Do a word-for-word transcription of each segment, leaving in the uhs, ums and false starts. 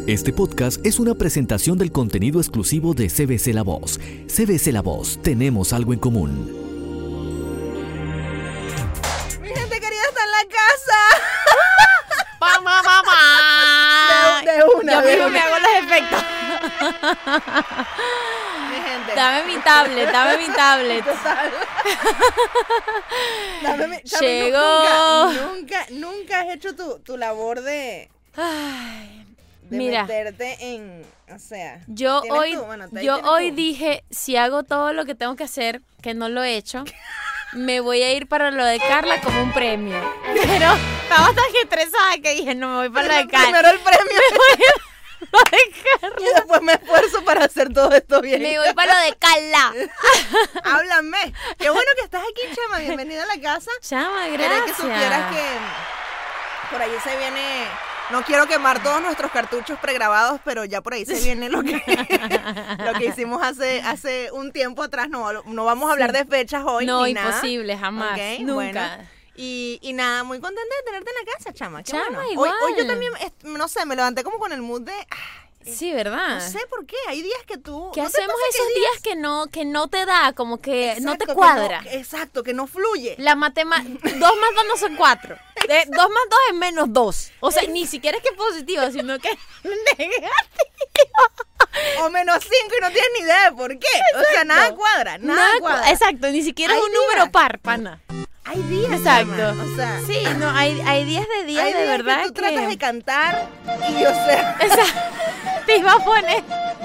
Este podcast es una presentación del contenido exclusivo de C B C La Voz. C B C La Voz, tenemos algo en común. Mi gente querida está en la casa. ¡Mamá, mamá! De, de una, Yo de mismo una. me hago los efectos. Mi gente. Dame mi tablet, dame mi tablet. Total. Dame mi- Chami, Llegó. Nunca, nunca, nunca has hecho tu, tu labor de, Ay, de mira, meterte en, o sea. yo ¿tienes hoy, tú? Bueno, te- yo ¿tienes hoy tú? dije, si hago todo lo que tengo que hacer, que no lo he hecho, me voy a ir para lo de Carla como un premio. Pero estaba tan estresada que dije, no, me voy para lo de Carla. Primero el premio Me voy para lo de Carla. y después me esfuerzo para hacer todo esto bien. Me voy para lo de Carla. Háblame. Qué bueno que estás aquí, Chama. Bienvenida a la casa. Chama, Quería gracias. que supieras que por ahí se viene. No quiero quemar todos nuestros cartuchos pregrabados, pero ya por ahí se viene lo que lo que hicimos hace hace un tiempo atrás. No, no vamos a hablar Sí. de fechas hoy. No, ni nada. imposible, jamás, Ok, nunca. bueno. Y, y nada, muy contenta de tenerte en la casa, Chama. Qué Chama, bueno. Hoy, igual. hoy yo también, est- no sé, me levanté como con el mood de. ah, Sí, ¿verdad? No sé por qué. Hay días que tú. ¿Qué ¿no te hacemos pasa que esos hay días que no que no te da, como que no Exacto, te que cuadra? que- exacto, que no fluye. La matemática, dos más dos no son cuatro. De, dos más dos es menos dos. O sea, ni siquiera es que es positivo, sino que es negativo. O menos cinco y no tienes ni idea de por qué. O sea, nada cuadra, nada, Nada cu- cuadra. Exacto, ni siquiera Hay es un días. número par, pana. Hay días, Exacto. Chama, O sea, Sí, no, hay, hay días de días hay de días verdad que tú tratas de cantar y, o sea, Esa- te iba a poner.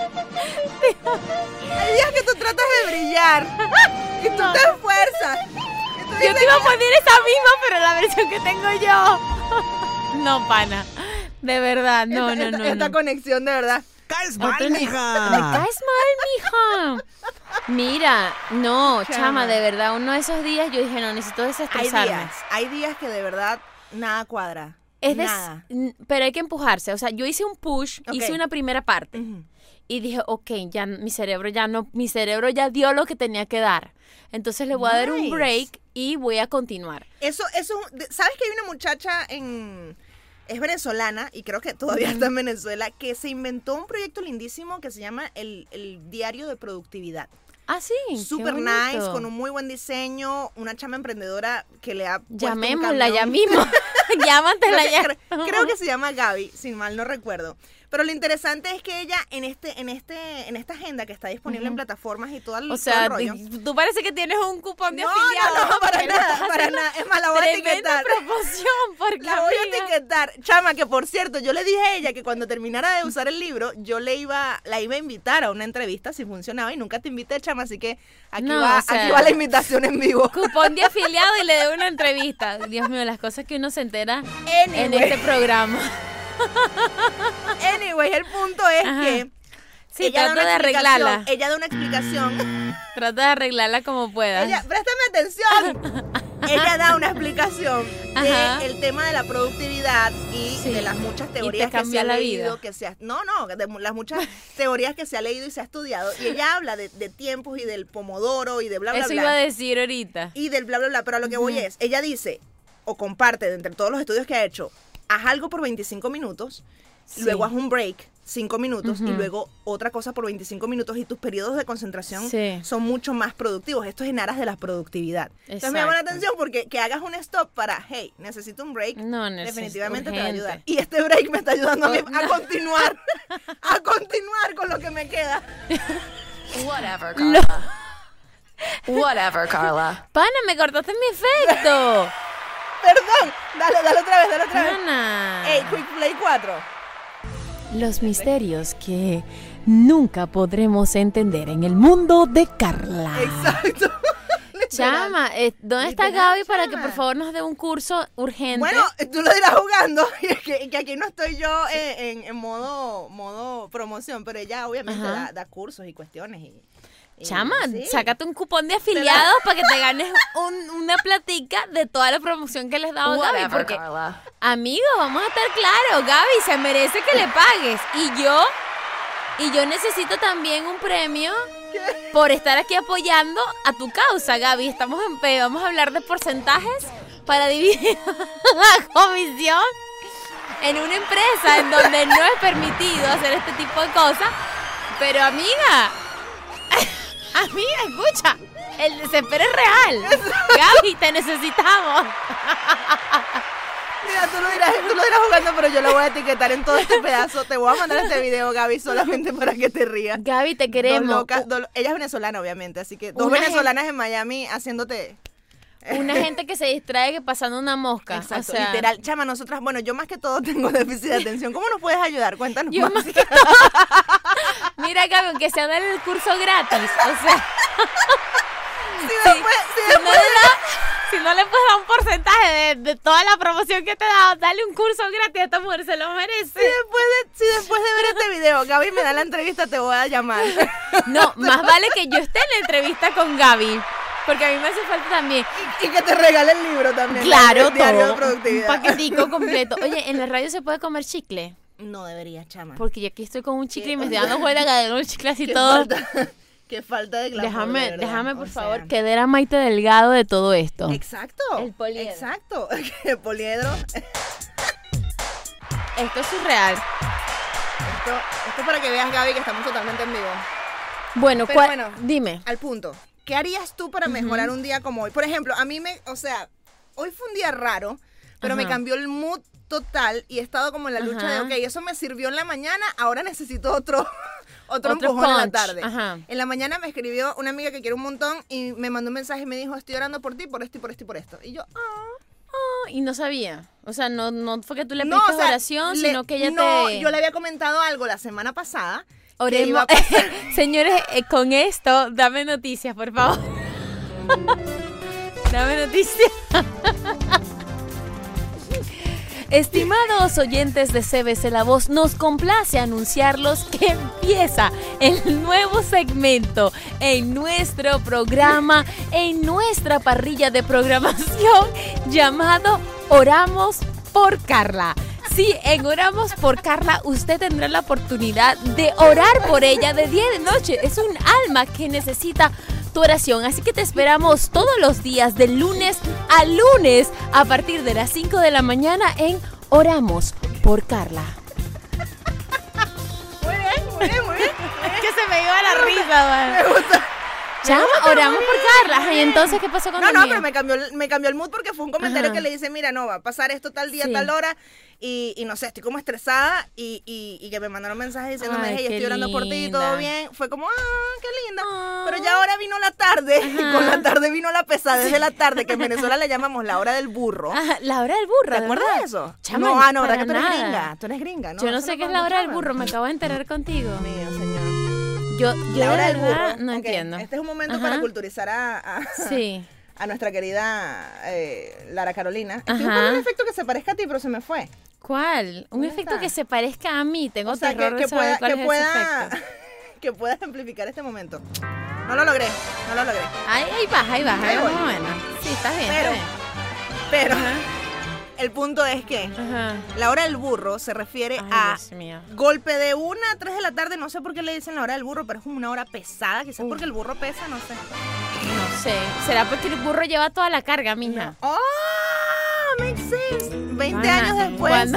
hay días que tú tratas de brillar y tú No. te esfuerzas. Y tú Yo dices, te iba a poner esa misma, pero la versión que tengo yo. No, pana. De verdad, no, esta, no, esta- no. esta no. conexión de verdad. ¡Caes No mal, te- Me mija! caes mal, mija. Mira, no, Chama. chama, de verdad, uno de esos días yo dije, no, necesito Hay desestresarme. días, hay días que de verdad nada cuadra. Es des- nada. n- pero hay que empujarse. O sea, yo hice un push, Ok. hice una primera parte Ujú. y dije, ok, ya mi cerebro ya no, mi cerebro ya dio lo que tenía que dar. Entonces le voy a dar un Nice. break y voy a continuar. Eso, eso, de- ¿sabes que hay una muchacha en... Es venezolana y creo que todavía está en Venezuela, que se inventó un proyecto lindísimo que se llama el, el Diario de Productividad. Ah, sí. qué Super bonito. nice, con un muy buen diseño, una chama emprendedora que le ha puesto un Llamémosla ya camión. mismo. Llámatela Creo que, ya. cre- creo que se llama Gaby, si mal no recuerdo. Pero lo interesante es que ella en este, en este, en esta agenda que está disponible en plataformas y todo el, O todo sea, el rollo. di- tú parece que tienes un cupón de No, afiliado. no, no, para porque le nada, estás para haciendo nada. Es más, la voy a Tremenda etiquetar. promoción, porque La voy a amiga, etiquetar. Chama, que por cierto, yo le dije a ella que cuando terminara de usar el libro, yo le iba, la iba a invitar a una entrevista si funcionaba y nunca te invité, Chama, así que aquí, No, va, o sea, aquí va la invitación en vivo. cupón de afiliado y le doy una entrevista. Dios mío, las cosas que uno se entera en Anyway, este programa. anyway, el punto es Ajá. que Sí, ella da trata una de explicación, arreglarla. Ella da una explicación. Trata de arreglarla como puedas. Ella, préstame atención. Ella da una explicación Ajá. del tema de la productividad y Sí. de las muchas Y teorías te que se cambia ha la leído, vida. que se ha, no, no, de mu- las muchas teorías que se ha leído y se ha estudiado. Y ella habla de, de tiempos y del pomodoro y de bla, bla, Eso bla. iba a decir ahorita. Y del bla, bla, bla. Pero a lo que voy Ujú. es, ella dice, o comparte de entre todos los estudios que ha hecho, haz algo por veinticinco minutos, Sí. luego haz un break, cinco minutos, y Ujú. luego otra cosa por veinticinco minutos, y tus periodos de concentración Sí. son mucho más productivos. Esto es en aras de la productividad. Entonces me llama la Exacto. atención porque que hagas un stop para, hey, necesito un break, No, necesito definitivamente te va a urgente. ayudar. Y este break me está ayudando a, mí Oh, no. a continuar, a continuar con lo que me queda. Whatever, No. Carla. Whatever, Carla. Pana, me cortaste mi efecto. Perdón, dale, dale otra vez, dale otra vez. Pana. Hey, Quick Play cuatro. Los misterios que nunca podremos entender en el mundo de Carla. Exacto. Literal. Chama, eh, ¿dónde está Literal, Gaby para que chama. por favor nos dé un curso urgente? Bueno, tú lo dirás jugando, y que, que aquí no estoy yo eh, en, en modo, modo promoción, pero ella obviamente Ajá. da, da cursos y cuestiones. Y, y- Chama, sí. sácate un cupón de afiliados para que te ganes un- una platica de toda la promoción que les he dado a Gaby. Whatever, Porque, Carla. amigo, vamos a estar claros, Gaby se merece que le pagues. Y yo, y yo necesito también un premio por estar aquí apoyando a tu causa, Gaby. Estamos en P, vamos a hablar de porcentajes para dividir la comisión. en una empresa en donde no es permitido hacer este tipo de cosas. Pero amiga, amiga, escucha, el desespero es real. Gaby, te necesitamos. Mira, tú lo, dirás, tú lo dirás jugando, pero yo lo voy a etiquetar en todo este pedazo. Te voy a mandar este video, Gaby, solamente para que te rías. Gaby, te queremos. Dos locas, dos- ella es venezolana, obviamente, así que dos Una venezolanas en Miami haciéndote... Una gente que se distrae que pasando una mosca. Exacto, o sea, literal. Chama, nosotras, bueno, yo más que todo tengo déficit de atención. ¿Cómo nos puedes ayudar? Cuéntanos Yo más. más que todo. Mira, Gaby, aunque sea dar el curso gratis. O sea, Si sí, después, si si, no después- le da- si no le puedes dar un porcentaje de, de toda la promoción que te he dado, dale un curso gratis a esta mujer, se lo merece. si después de, si después de ver este video, Gaby me da la entrevista, te voy a llamar. No, más vale que yo esté en la entrevista con Gaby. Porque a mí me hace falta también. Y que te regale el libro también. Claro, el diario de todo. Un productividad. paquetico completo. Oye, ¿en la radio se puede comer chicle? No debería, chama. Porque yo aquí estoy con un chicle y me ¿Qué? estoy dando cuenta de un chicle así Qué todo. falta, qué falta de glamour, Déjame, de verdad. déjame por O favor, sea, que era Maite Delgado de todo esto. Exacto. El poliedro. Exacto. El poliedro. Esto es surreal. Esto, esto es para que veas, Gaby, que estamos totalmente en vivo. Bueno, Pero ¿cuál- bueno. dime. Al punto. ¿Qué harías tú para mejorar un día como hoy? Por ejemplo, a mí me, o sea, hoy fue un día raro, pero me Ajá. cambió el mood total y he estado como en la lucha Ajá. de, ok, eso me sirvió en la mañana, ahora necesito otro, otro, Otro empujón en la punch. tarde. Ajá. En la mañana me escribió una amiga que quiero un montón y me mandó un mensaje y me dijo, estoy orando por ti, por esto y por esto y por esto. Y yo, ah. Oh, y no sabía. O sea, no, no fue que tú le No, pediste o sea, oración, le- sino que ella no, te... yo le había comentado algo la semana pasada. que Oremos. iba a pasar. Señores, eh, con esto, dame noticias, por favor. Dame noticias. Estimados oyentes de C B C La Voz, nos complace anunciarlos que empieza el nuevo segmento en nuestro programa, en nuestra parrilla de programación llamado Oramos por Carla. Sí, en Oramos por Carla usted tendrá la oportunidad de orar por ella de día y de noche. Es un alma que necesita tu oración, así que te esperamos todos los días de lunes a lunes a partir de las cinco de la mañana en Oramos por Carla. Muy bien, muy bien, muy bien. Es que se me iba la risa, Me gusta. Chama, oramos por Carla. Ajá, y entonces, ¿qué pasó con No, tu no, amiga? pero me cambió, el- me cambió el mood porque fue un comentario Ajá. que le dice, mira, no, va a pasar esto tal día, Sí. tal hora, y, y no sé, estoy como estresada, y, y, y que me mandaron mensajes diciéndome, Ay, hey, qué estoy orando por ti, linda. todo bien. Fue como, ah, qué linda. Ah. Pero ya ahora vino la tarde, y Ajá. con la tarde vino la pesadez de la tarde, que en Venezuela le llamamos la hora del burro. Ajá, la hora del burro, ¿Te ¿de acuerdas verdad? de eso? Chama, no, ah, no, para ¿verdad que tú eres nada. gringa? Tú eres gringa, ¿no? Yo no Eso sé qué es lo la hora del llaman. burro, me acabo de enterar contigo. Mío, señor. Yo, yo La de hora del verdad burro. no Ok, entiendo. Este es un momento Ajá. para culturizar a, a, Sí. a nuestra querida eh, Lara Carolina. Estoy Ajá. buscando un efecto que se parezca a ti, pero se me fue. ¿Cuál? Un ¿Dónde efecto está? que se parezca a mí. Tengo O sea, terror que, de que saber pueda, cuál que, es pueda ese efecto. que pueda ejemplificar este momento. No lo logré, no lo logré. Ahí, ahí vas, ahí vas, ahí Ahí vas voy. más o menos. Sí, estás bien, Pero, está bien. pero Ajá. el punto es que Ajá. la hora del burro se refiere Ay, a Dios mío. golpe de una a tres de la tarde. No sé por qué le dicen la hora del burro, pero es como una hora pesada. Quizás porque el burro pesa, no sé. No sé. ¿Será porque el burro lleva toda la carga, mija? ¡Oh! Makes sense. veinte Ajá. años después. Cuando,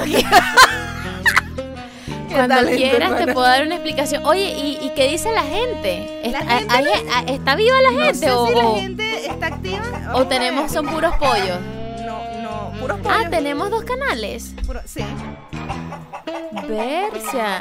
Qué cuando talento, quieras te hermana. puedo dar una explicación. Oye, ¿y, y qué dice la gente? La ¿Está, gente hay- hay- ¿está viva la No gente sé o, si la o- gente está activa. o Vamos a tenemos, ver. son puros pollos? No, no, puros pollos. Ah, tenemos dos canales. Puro- sí. Versia.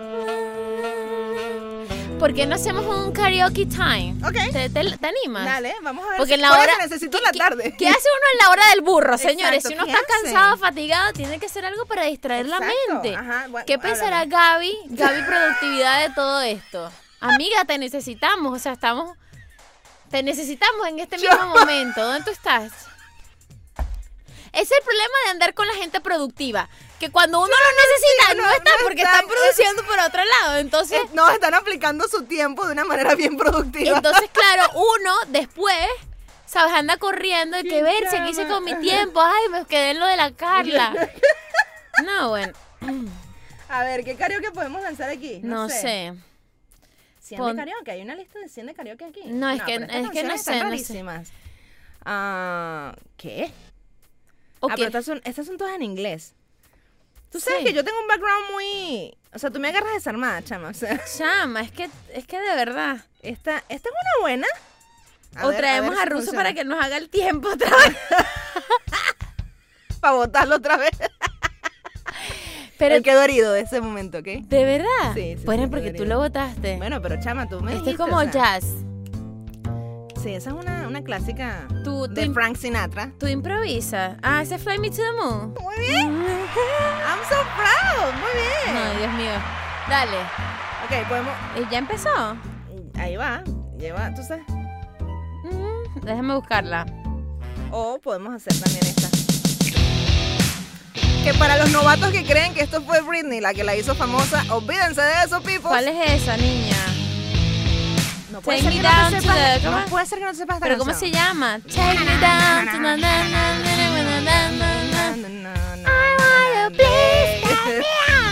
¿Por qué no hacemos un karaoke time? Ok. ¿Te, te- te animas? Dale, vamos a ver. Porque si- en la por hora. eso necesito ¿qué- la qué- tarde. ¿Qué hace uno en la hora del burro, señores? Exacto, Si uno ¿qué está hace? cansado, fatigado, tiene que hacer algo para distraer la Exacto, mente. ajá, bueno, ¿Qué pensará háblame. Gaby? Gaby, productividad de todo esto. Amiga, te necesitamos. O sea, estamos. Te necesitamos en este Yo- mismo momento. ¿Dónde tú estás? Ese es el problema de andar con la gente productiva. Que cuando uno lo necesita, no, no está no porque están, están produciendo por otro lado. Entonces. Eh, No, están aplicando su tiempo de una manera bien productiva. Entonces, claro, uno después, ¿sabes? Anda corriendo y que ver si aquí hice con mi tiempo. Ay, me quedé en lo de la Carla. No, bueno, A ver, ¿qué karaoke podemos lanzar aquí? no sé. cien Pon- de karaoke, hay una lista de cien de karaoke aquí. No, es que- pero estas es que no canciones sé, están no sé. rarísimas. Ah, ¿qué? Ok. Ah, pero estas son, estas son todas en inglés. Tú sabes Sí. que yo tengo un background muy... O sea, tú me agarras desarmada, chama. O sea, Chama, es que, es que de verdad. esta, esta es una buena. A o ver, traemos ver a, si Russo funciona. para que nos haga el tiempo otra vez. Para botarlo otra vez. Pero Él quedó herido de ese momento, ¿ok? ¿de verdad? Sí, sí, Bueno, sí, porque quedó tú herido. lo votaste. Bueno, pero chama, tú me Esto es dijiste, como o sea, jazz. Sí, esa es una, una clásica Tú, tú, de im- Frank Sinatra. tú improvisas. Ah, ese Fly Me to the Moon. Muy bien. I'm so proud. Muy bien. No, Dios mío. Dale. Ok, podemos... Eh, ¿Ya empezó? Ahí va. Lleva, tú sabes. Mm, déjame buscarla. O podemos hacer también esta. Que para los novatos que creen que esto fue Britney la que la hizo famosa, olvídense de eso, people. ¿Cuál es esa, niña? No puede Take ser me que no down te to sepas. the- No ¿cómo? puede ser que no te sepas esta ¿Pero cómo se canción. llama? Take me down to na, na, na, na, na, na, na, na, na. I wanna please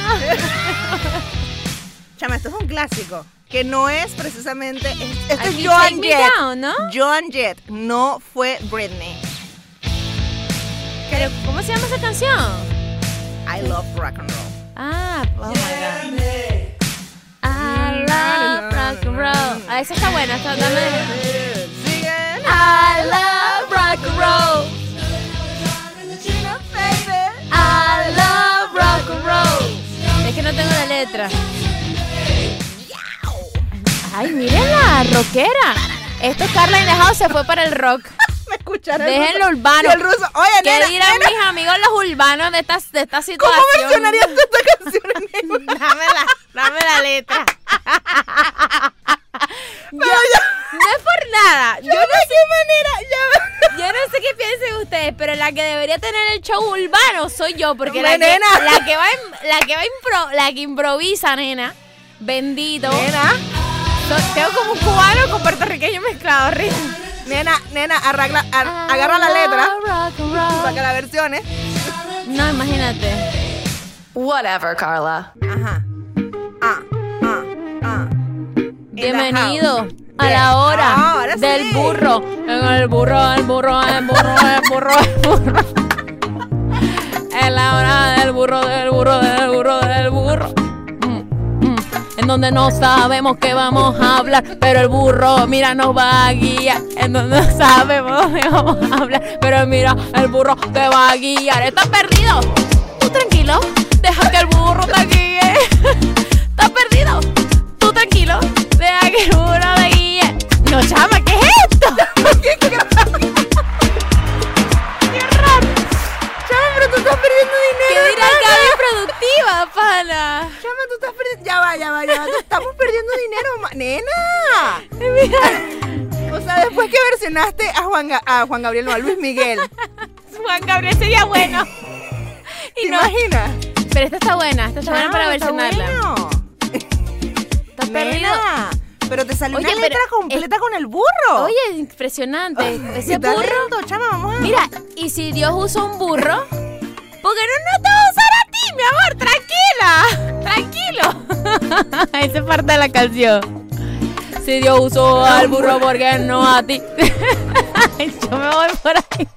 Chama, esto es un clásico. Que no es precisamente. es- Esto Aquí es Joan Take Me Jett. Down, ¿no? Joan Jett, no fue Britney. Pero, ¿cómo se llama esa canción? I love rock and roll. Ah, oh my God. I love rock and roll. Ah, esa está buena. Está, dame. Sigan. I love rock and roll. I love rock and roll. Es que no tengo la letra. Ay, mírenla, rockera. Esto es Carla in the House, se fue para el rock. Me escucharon. Déjenlo urbano. Y el ruso. Oye, ¿Qué nena, dirán nena, mis amigos los urbanos de esta, de esta ¿cómo situación? versionarías tú esta canción, nena? Dame la, dame la letra. Yo, no es por nada. Yo no sé qué manera. Yo no sé qué piensen ustedes, pero la que debería tener el show urbano soy yo, porque la que, Nena. la que va, en- la que va impro, la que improvisa, nena. Bendito. Nena, So- tengo como un cubano con puertorriqueño mezclado, horrible. nena, nena, arregla, ar- agarra la letra, Rock and roll. saca las versiones. No, imagínate. Whatever, Carla. Ajá. Ah, ah, ah. Bienvenido a Bien. la hora Ah, ahora sí. del burro. En el burro, el burro, el burro, el burro, el burro. En la hora del burro, del burro, del burro, del burro. Mm, mm. En donde no sabemos qué vamos a hablar, pero el burro, mira, nos va a guiar. En donde no sabemos qué vamos a hablar, pero mira, el burro te va a guiar. ¿Estás perdido? Tú tranquilo, deja que el burro te guíe. ¿Estás perdido? Tú tranquilo, deja que el burro te guíe. No, chama, ¿qué es esto? ¿Qué, qué, qué raro? Chama, pero tú estás perdiendo dinero. ¿Qué dirá pana. Gaby productiva, pana? Chama, tú estás perdiendo. Ya va, ya va, ya va. Tú estamos perdiendo dinero, ma- nena. Mira, O sea, después que versionaste a Juan, Ga- a Juan Gabriel, no, a Luis Miguel. Juan Gabriel sería bueno. ¿Te Y no, imaginas? pero esta está buena, esta está buena para Chama, está versionarla. bueno. ¿Estás perdido? Nena, pero te salió Oye, una letra pero, completa con el burro. Oye, impresionante. Ese ¿Qué tal burro. lento, chama? Vamos a... Mira, y si Dios usa un burro, ¿por qué no, no te va a usar a ti, mi amor? Tranquila, tranquilo. Esa es parte de la canción. Si Dios usó al burro, ¿por qué no a ti? Yo me voy por ahí.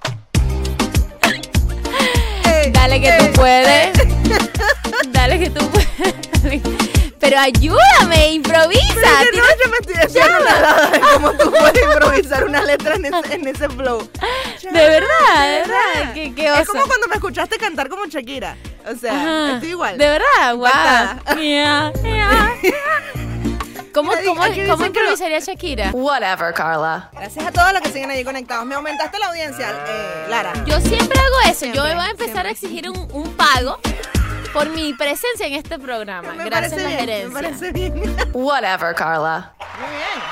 Ey, Dale que ey, tú puedes. Dale que tú puedes. Pero ayúdame, improvisa. Pero que no, Tienes- yo me estoy haciendo una dada de cómo tú puedes improvisar una letra en ese, en ese flow. De verdad, de verdad. ¿Qué, qué Es osa? como cuando me escuchaste cantar como Shakira. O sea, Ajá. estoy igual. De verdad, Impactada. wow. Yeah, yeah. ¿Cómo, Mira, cómo, aquí cómo dicen que lo- improvisaría Shakira? Whatever, Carla. Gracias a todos los que siguen allí conectados. Me aumentaste la audiencia, eh, Lara. Yo siempre hago eso. Siempre, Yo me voy a empezar siempre. a exigir un, un pago por mi presencia en este programa. me Gracias a parece la bien, gerencia. me parece bien. Muy Whatever, Carla. bien.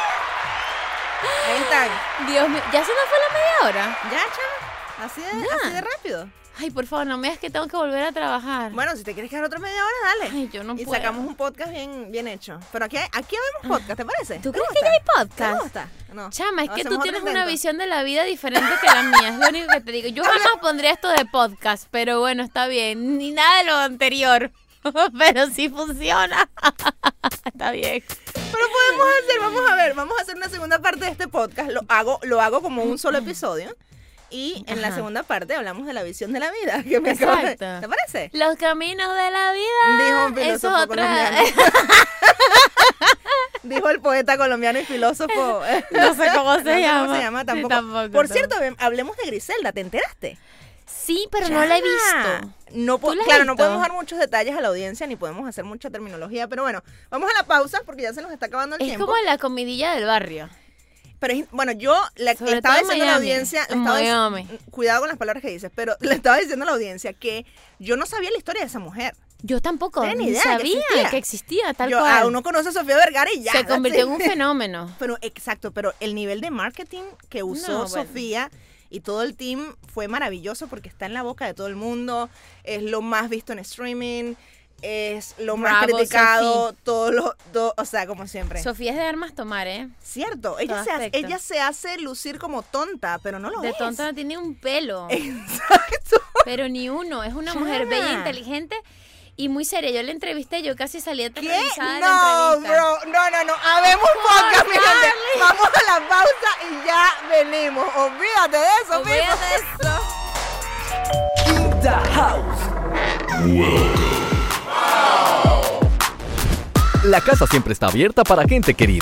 Ahí están. Dios mío, ¿ya se nos fue la media hora? Ya, chama. Así de, Ya. así de rápido. Ay, por favor, no me digas que tengo que volver a trabajar. Bueno, si te quieres quedar otra media hora, dale. Ay, yo no y puedo. sacamos un podcast bien, bien hecho. Pero aquí, aquí habemos podcast, ¿te parece? ¿Tú ¿Te crees gusta? que ya hay ¿Te podcast? gusta? No. Chama, es que tú Hacemos tienes otro una intento. visión de la vida diferente que la mía. Es lo único que te digo. Yo jamás pondría esto de podcast, pero bueno, está bien. Ni nada de lo anterior. Pero sí funciona. Está bien. Pero podemos hacer, vamos a ver, vamos a hacer una segunda parte de este podcast. Lo hago, lo hago como un solo episodio. Y en la Ajá. segunda parte hablamos de la visión de la vida. Que me acabo de- Exacto. ¿Te parece? Los caminos de la vida. Dijo un Eso es filósofo otra. colombiano. Dijo el poeta colombiano y filósofo. No sé cómo se No sé llama. cómo se llama Sí, tampoco. tampoco, Por tampoco. cierto, hablemos de Griselda, ¿te enteraste? Sí, pero no la he Ya. visto. No po- ¿Tú la has claro, no visto? podemos dar muchos detalles a la audiencia ni podemos hacer mucha terminología, pero bueno, vamos a la pausa porque ya se nos está acabando el Es tiempo. como la comidilla del barrio. Pero es- bueno, yo le, Sobre le estaba todo en diciendo a la Miami, audiencia, le en estaba dic- Miami. cuidado con las palabras que dices, pero le estaba diciendo a la audiencia que yo no sabía la historia de esa mujer. Yo tampoco Tenía ni ni idea que sabía existía. que existía, tal Yo, cual. ah, uno conoce a Sofía Vergara y ya. Se that's convirtió en it. un fenómeno. Pero exacto, pero el nivel de marketing que usó No, bueno. Sofía y todo el team fue maravilloso porque está en la boca de todo el mundo, es lo más visto en streaming, es lo más Bravo, criticado, Sophie. todo lo, todo, o sea, como siempre. Sofía es de armas tomar, ¿eh? Cierto, ella Todo se, hace, aspecto. ella se hace lucir como tonta, pero no lo De es. tonta no tiene un pelo. Exacto. Pero ni uno. Es una Ya. mujer bella, inteligente y muy seria. Yo la entrevisté, yo casi salí ¿Qué? aterrorizada de No, la entrevista. bro, no, no, no. Habemos podcast, mi gente. Charlie. Vamos a la pausa y ya venimos. Olvídate de eso, Olvídate Pipo. de eso. In the house. La casa siempre está abierta para gente querida.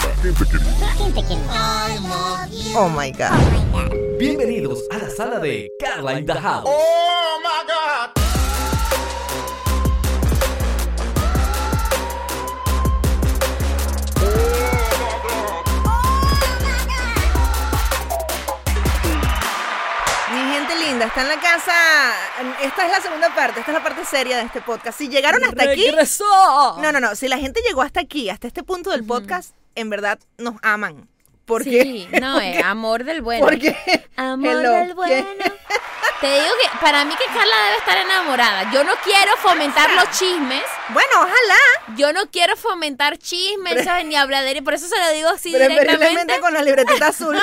Oh my God. Bienvenidos a la sala de Carla in the House. Mi gente linda, está en la casa. Esta es la segunda parte, esta es la parte seria de este podcast. Si llegaron hasta aquí. ¡Regresó! No, no, no. Si la gente llegó hasta aquí, hasta este punto del podcast, en verdad nos aman. Porque, Sí, no, eh, amor del bueno. porque Amor hello, del ¿qué? bueno. Te digo que para mí que Carla debe estar enamorada. Yo no quiero fomentar los chismes. Bueno, ojalá. Yo no quiero fomentar chismes, ¿sabes? Ni habladería. Por eso se lo digo así Preferiblemente directamente. con la libretita azul.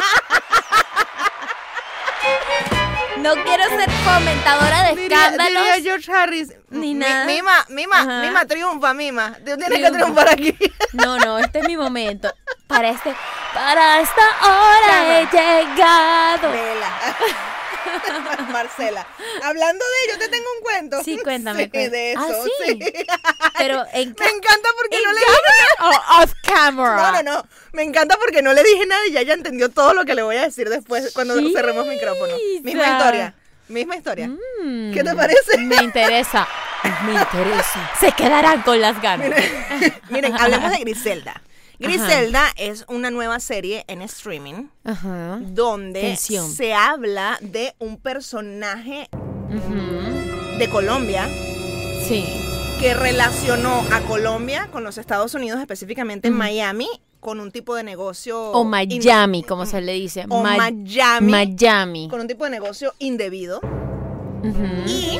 No quiero ser fomentadora de Diría, escándalos. diría George Harris. Ni Mi- nada. Mima, Mima, Ajá. Mima triunfa, Mima. Tú tienes que Triunfa. triunfar aquí. No, no, este es mi momento. Para este, para esta hora he llegado. Vela. Marcela, hablando de ello, te tengo un cuento. Sí, cuéntame, Sí, cuéntame. de eso, Ah, ¿sí? Me Pero en encanta porque no ¿En le dije nada. o off camera. No, no, no. Me encanta porque no le dije nada y ya ella entendió todo lo que le voy a decir después cuando Sí, cerremos micrófono. Misma Isa. historia. Misma historia. Mm, ¿Qué te parece? Me interesa. Me interesa. Se quedarán con las ganas. Miren, hablemos de Griselda. Griselda es una nueva serie en streaming Ajá. donde Tensión. se habla de un personaje Ujú. de Colombia Sí. que relacionó a Colombia con los Estados Unidos, específicamente en Ujú. Miami, con un tipo de negocio... O Miami, in- como se le dice. O Ma- Miami, Miami. con un tipo de negocio indebido. Ujú. Y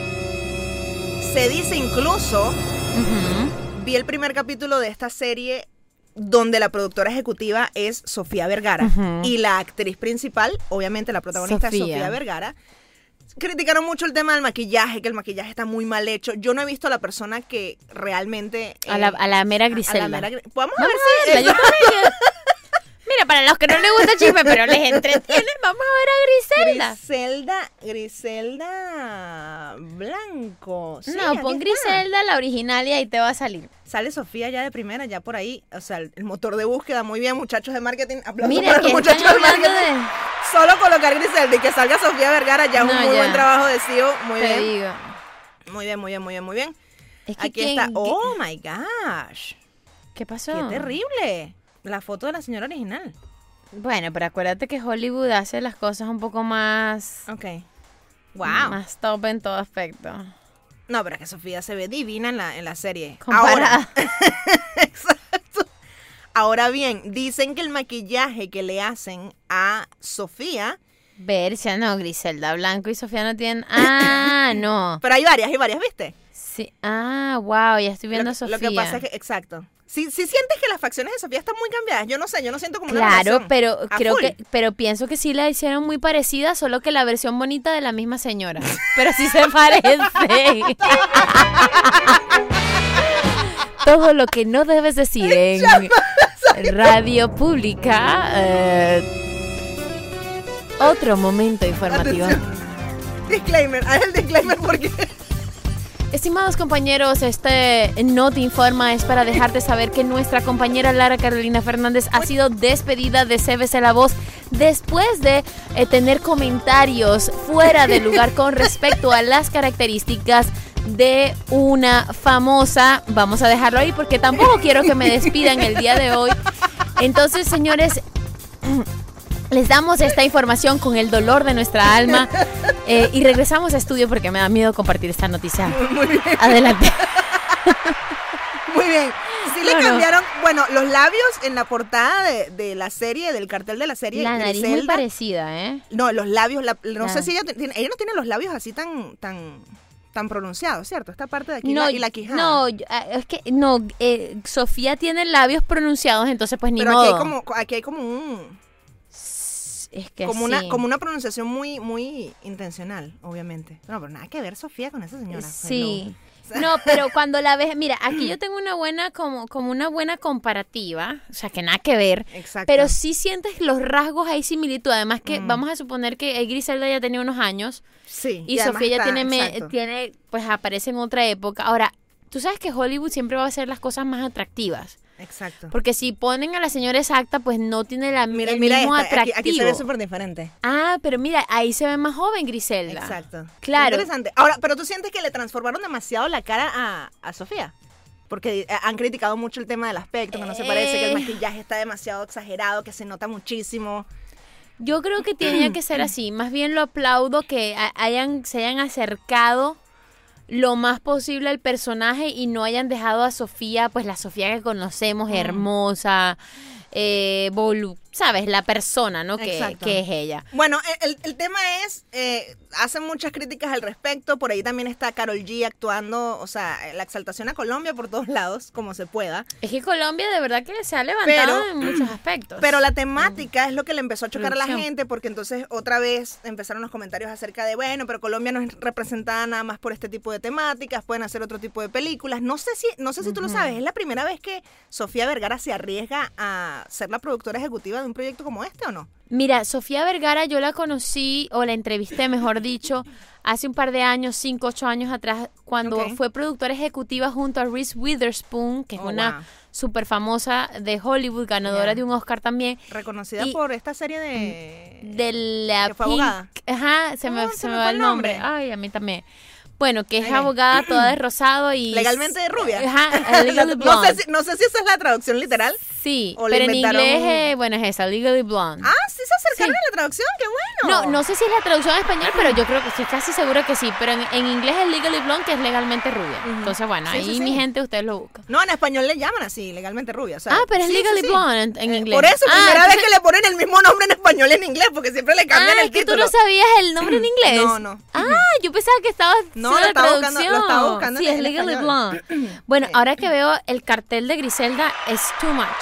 se dice incluso, Ujú. vi el primer capítulo de esta serie donde la productora ejecutiva es Sofía Vergara Ujú. y la actriz principal, obviamente la protagonista es Sofía. Sofía Vergara. Criticaron mucho el tema del maquillaje, que el maquillaje está muy mal hecho. Yo no he visto a la persona que realmente... A la, eh, a la mera a Griselda. la mera Gri- Vamos a Vamos ver a si... verla, yo también. Mira, para los que no les gusta el chisme, pero les entretiene, vamos a ver a Griselda. Griselda, Griselda Blanco. Sí, no, aquí pon está. Griselda, la original, y ahí te va a salir. Sale Sofía ya de primera, ya por ahí. O sea, el, el motor de búsqueda. Muy bien, muchachos de marketing. Aplausos Mira, para que los están muchachos de hablando marketing. de... Solo colocar Griselda y que salga Sofía Vergara ya es No, un muy ya. buen trabajo de C E O. Muy Te bien. digo. Muy bien, muy bien, muy bien, muy bien. Es que Aquí ¿quién- está. qué- Oh my gosh. ¿Qué pasó? Qué terrible. La foto de la señora original. Bueno, pero acuérdate que Hollywood hace las cosas un poco más... Ok. Wow. Más top en todo aspecto. No, pero es que Sofía se ve divina en la, en la serie. Comparada. Ahora. Exacto. Ahora bien, dicen que el maquillaje que le hacen a Sofía, Bercia, no, Griselda Blanco y Sofía no tienen... Ah, no. pero hay varias, hay varias, ¿viste? Sí. Ah, wow, ya estoy viendo lo, a Sofía. Lo que pasa es que, exacto. Si, si sientes que las facciones de Sofía están muy cambiadas, yo no sé, yo no siento como una Claro, relación. pero A creo full. que, pero pienso que sí la hicieron muy parecida, solo que la versión bonita de la misma señora. Pero sí se parece. Todo lo que no debes decir en radio pública. eh, Otro momento informativo. Atención. Disclaimer, haz el disclaimer porque... Estimados compañeros, este No Te Informa es para dejarte saber que nuestra compañera Lara Carolina Fernández ha sido despedida de C B C La Voz después de eh, tener comentarios fuera de lugar con respecto a las características de una famosa. Vamos a dejarlo ahí porque tampoco quiero que me despidan el día de hoy. Entonces, señores, les damos esta información con el dolor de nuestra alma eh, y regresamos a estudio porque me da miedo compartir esta noticia. Muy bien. Adelante. Muy bien. Sí le No, no. cambiaron, bueno, los labios en la portada de, de la serie, del cartel de la serie. La nariz muy Griselda. parecida, ¿eh? No, los labios, la- no Ah. sé si ella tiene, ella no tiene los labios así tan, tan, tan pronunciados, ¿cierto? Esta parte de aquí No, la- y la quijada. no, yo- ah, es que no, eh, Sofía tiene labios pronunciados, entonces pues ni Pero modo. aquí hay como, aquí hay como un, Es que como sí. una, como una pronunciación muy, muy intencional, obviamente. No, pero nada que ver Sofía con esa señora. Sí. Hello. No, pero cuando la ves, mira, aquí yo tengo una buena, como, como una buena comparativa, o sea, que nada que ver. Exacto. Pero sí sientes los rasgos, hay similitud. Además que Mm. vamos a suponer que eh, Griselda ya tenía unos años Sí. y, además Sofía ya está- tiene, me- exacto. tiene, pues aparece en otra época. Ahora, tú sabes que Hollywood siempre va a hacer las cosas más atractivas. Exacto. Porque si ponen a la señora exacta, pues no tiene la, Mira, el mira mismo esta, aquí, atractivo. aquí se ve súper diferente. Ah, pero mira, ahí se ve más joven Griselda. Exacto. Claro. Interesante. Ahora, pero tú sientes que le transformaron demasiado la cara a, a Sofía. Porque eh, han criticado mucho el tema del aspecto, que no se parece, que el Eh. maquillaje está demasiado exagerado, que se nota muchísimo. Yo creo que tenía que ser así. Más bien lo aplaudo que a- hayan, se hayan acercado lo más posible al personaje y no hayan dejado a Sofía, pues la Sofía que conocemos, Mm. hermosa, eh, volu- ¿sabes? La persona, ¿no? Que, Exacto. que es ella. Bueno, el, el tema es, eh, hacen muchas críticas al respecto, por ahí también está Karol G actuando, o sea, la exaltación a Colombia por todos lados, como se pueda. Es que Colombia de verdad que se ha levantado Pero- en muchos aspectos. Pero la temática es lo que le empezó a chocar a la Producción. gente, porque entonces otra vez empezaron los comentarios acerca de, bueno, pero Colombia no es representada nada más por este tipo de temáticas, pueden hacer otro tipo de películas. No sé si, no sé si tú lo sabes, es la primera vez que Sofía Vergara se arriesga a ser la productora ejecutiva de un proyecto como este, ¿o no? Mira, Sofía Vergara yo la conocí, o la entrevisté, mejor dicho, hace un par de años, cinco, ocho años atrás, cuando Ok. fue productora ejecutiva junto a Reese Witherspoon, que es Oh, una wow. súper famosa de Hollywood, ganadora Yeah. de un Oscar también. Reconocida Y- por esta serie de... De la Que fue Pink- abogada. Ajá, se, me, Ah, se se me me va fue el el nombre. nombre. Ay, a mí también. Bueno, que es Ok. abogada toda de rosado y... Legalmente rubia. Ajá, legally no, blonde. sé si, no sé si esa es la traducción literal. Sí, o le pero en inventaron inglés, un- eh, bueno, es esa, legally blonde. Ah, sí se acercaron Sí. a la traducción, qué bueno. No, no sé si es la traducción en español, pero yo creo que estoy casi segura que sí. Pero en, en inglés es legally blonde, que es legalmente rubia. Ujú. Entonces, bueno, Sí, ahí sí, sí. mi gente, ustedes lo buscan. No, en español le llaman así, legalmente rubia. o sea, Ah, pero es sí, sí, legally sí. blonde en, en Eh, inglés. Por eso, Ah, primera vez entonces- que le ponen el mismo nombre en español y en inglés, porque siempre le cambian Ah, el es que tú título. no sabías el nombre en inglés. No, no. Ah, yo pensaba que estaba No, haciendo lo la estaba buscando- traducción. lo estaba buscando Sí, en- es en legally español. blonde. Bueno, Sí. ahora que veo el cartel de Griselda, es too much.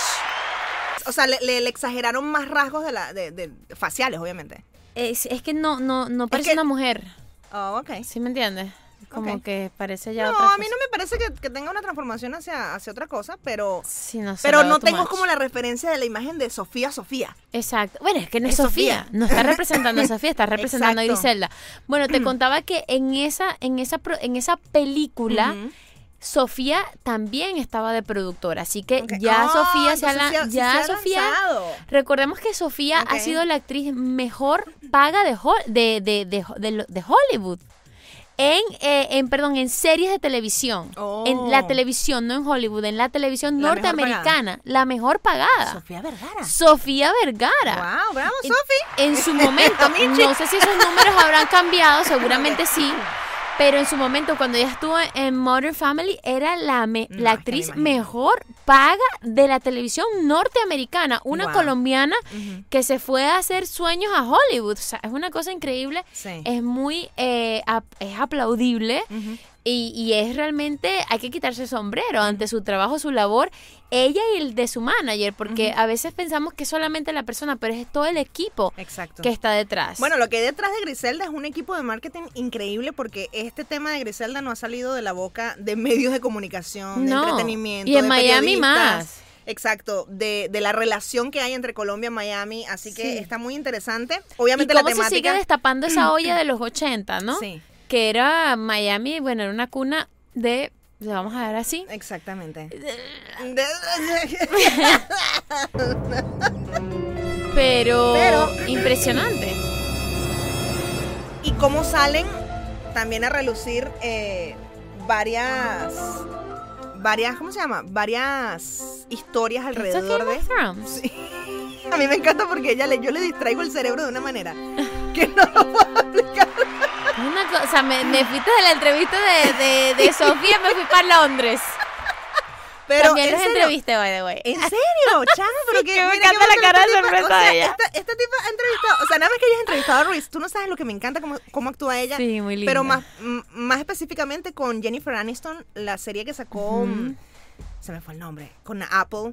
O sea, le, le- le exageraron más rasgos de la, de, de- faciales, obviamente. Es, es que no, no, no parece que- una mujer. Oh, ok. ¿Sí me entiendes? Como Ok. que parece ya No, otra a mí cosa. no me parece que, que tenga una transformación hacia, hacia otra cosa, pero... Sí, no sé, Pero lo veo no too tengo much. como la referencia de la imagen de Sofía Sofía. Exacto. Bueno, es que no es, Es Sofía. Sofía. No está representando a Sofía, está representando Exacto. a Griselda. Bueno, te contaba que en esa, en esa, pro- en esa película, Ujú. Sofía también estaba de productora. Así que Ok. ya Ah, Sofía se ha, entonces la- sí- sí ya se ha Sofía. lanzado. Recordemos que Sofía Ok. ha sido la actriz mejor paga de, Hol- de, de, de, de- de Hollywood. En, eh, en, perdón, en series de televisión. Oh. En la televisión, no en Hollywood, en la televisión La mejor norteamericana. La mejor pagada. Sofía Vergara. Sofía Vergara. Wow, bravo, En- Sofi. En su momento, Amichi. no sé si esos números habrán cambiado, seguramente sí. Pero en su momento, cuando ella estuvo en Modern Family, era la, me- No, la es que me actriz imagino. mejor paga de la televisión norteamericana. Una Wow. colombiana Ujú. que se fue a hacer sueños a Hollywood. O sea, es una cosa increíble. Sí. Es muy eh, ap- es aplaudible. Ujú. Y, y es realmente, hay que quitarse el sombrero ante su trabajo, su labor, ella y el de su manager, porque a veces pensamos que es solamente la persona, pero es todo el equipo Exacto. que está detrás. Bueno, lo que hay detrás de Griselda es un equipo de marketing increíble porque este tema de Griselda no ha salido de la boca de medios de comunicación, de No. entretenimiento, Y en de Miami periodistas. más. Exacto, de, de la relación que hay entre Colombia y Miami, así que Sí. está muy interesante. Obviamente ¿Y cómo la temática... se sigue destapando esa olla de los ochenta, no? Sí, Que era Miami, bueno, era una cuna de, le vamos a ver así. exactamente. Pero, Pero- impresionante. Y cómo salen también a relucir eh, varias... Varias, ¿cómo se llama? Varias historias ¿Esto alrededor Game de... of Thrones? Sí. A mí me encanta porque ella le, yo le distraigo el cerebro de una manera que no lo puedo explicar. Una cosa, o sea, me, me fuiste de la entrevista de, de, de Sofía, me fui para Londres. Pero, También ¿en los serio? entrevisté, by the way. ¿En serio? Chama, pero Sí, que, que me mira, encanta qué la cara de bonito, esta sorpresa tipa- o sea, de ella. Esta, esta tipa ha entrevistado, o sea, nada más que ella ha entrevistado a Ruiz, tú no sabes lo que me encanta cómo, cómo actúa ella. Sí, muy linda. Pero más, m- más específicamente con Jennifer Aniston, la serie que sacó, mm, se me fue el nombre, con Apple,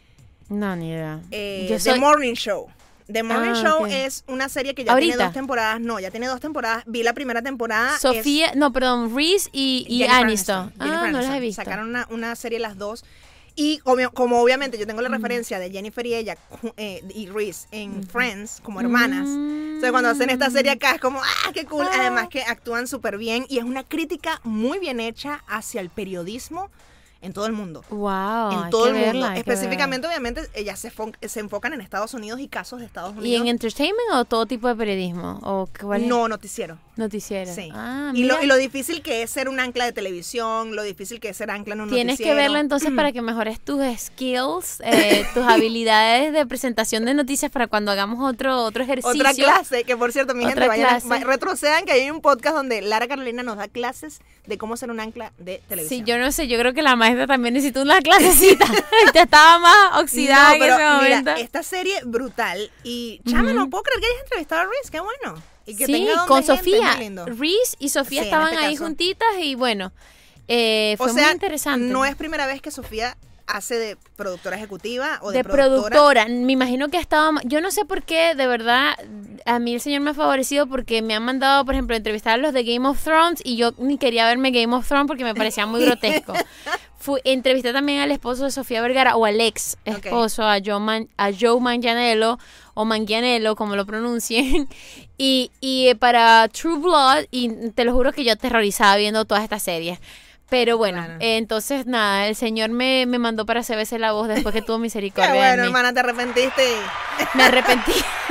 No, ni idea. eh, Yo The soy... Morning Show. The Morning Ah, Show ok. es una serie que ya ¿Ahorita? tiene dos temporadas, no, ya tiene dos temporadas, vi la primera temporada. es- Sofía, no, perdón, Reese y, y Jennifer Aniston. Jennifer Ah, no las he Aniston. visto. Sacaron una, una serie las dos. Y como, como obviamente yo tengo la referencia de Jennifer y ella ju- eh, y Reese en Friends como hermanas. Entonces cuando hacen esta serie acá es como, ¡ah, qué cool! Además que actúan súper bien y es una crítica muy bien hecha hacia el periodismo en todo el mundo. Wow, en hay todo que el mundo. verla, hay que Específicamente, obviamente, ellas se, fon- se enfocan en Estados Unidos y casos de Estados verla. Unidos. ¿Y en entertainment o todo tipo de periodismo? ¿O cuál es? No, noticiero. Noticiero. Sí. Ah, y, lo, mira. y lo difícil que es ser un ancla de televisión, lo difícil que es ser ancla en un Tienes que noticiero. verla entonces para que mejores tus skills, eh, tus habilidades de presentación de noticias para cuando hagamos otro otro ejercicio. Otra clase, que por cierto, mi Otra gente, vayan a- clase. va- retrocedan, que hay un podcast donde Lara Carolina nos da clases de cómo ser un ancla de televisión. Sí, yo no sé, yo creo que la maestra también necesitó una clasecita. Ya estaba más oxidada No, en pero ese momento. mira, esta serie brutal y chama, Ujú. no puedo creer que hayas entrevistado a Reese, qué bueno. Y que Sí, tenga donde con gente, Sofía. muy lindo. Reese y Sofía Sí, en estaban este ahí caso. juntitas y bueno, eh, fue O sea, muy interesante. no es primera vez que Sofía hace de productora ejecutiva o de, de productora. Me imagino que estaba... Yo no sé por qué, de verdad, a mí el señor me ha favorecido porque me han mandado, por ejemplo, entrevistar a los de Game of Thrones y yo ni quería verme Game of Thrones porque me parecía muy grotesco. Fui, entrevisté también al esposo de Sofía Vergara, o al ex esposo, a Joe, Man, a Joe Manganiello, o Manganiello, como lo pronuncien, y, y eh, para True Blood, y te lo juro que yo aterrorizaba viendo todas estas series. Pero bueno, Claro. eh, entonces nada, el señor me, me mandó para C B C La Voz después que tuvo Qué misericordia de bueno, mí. hermana, te arrepentiste. Me arrepentí.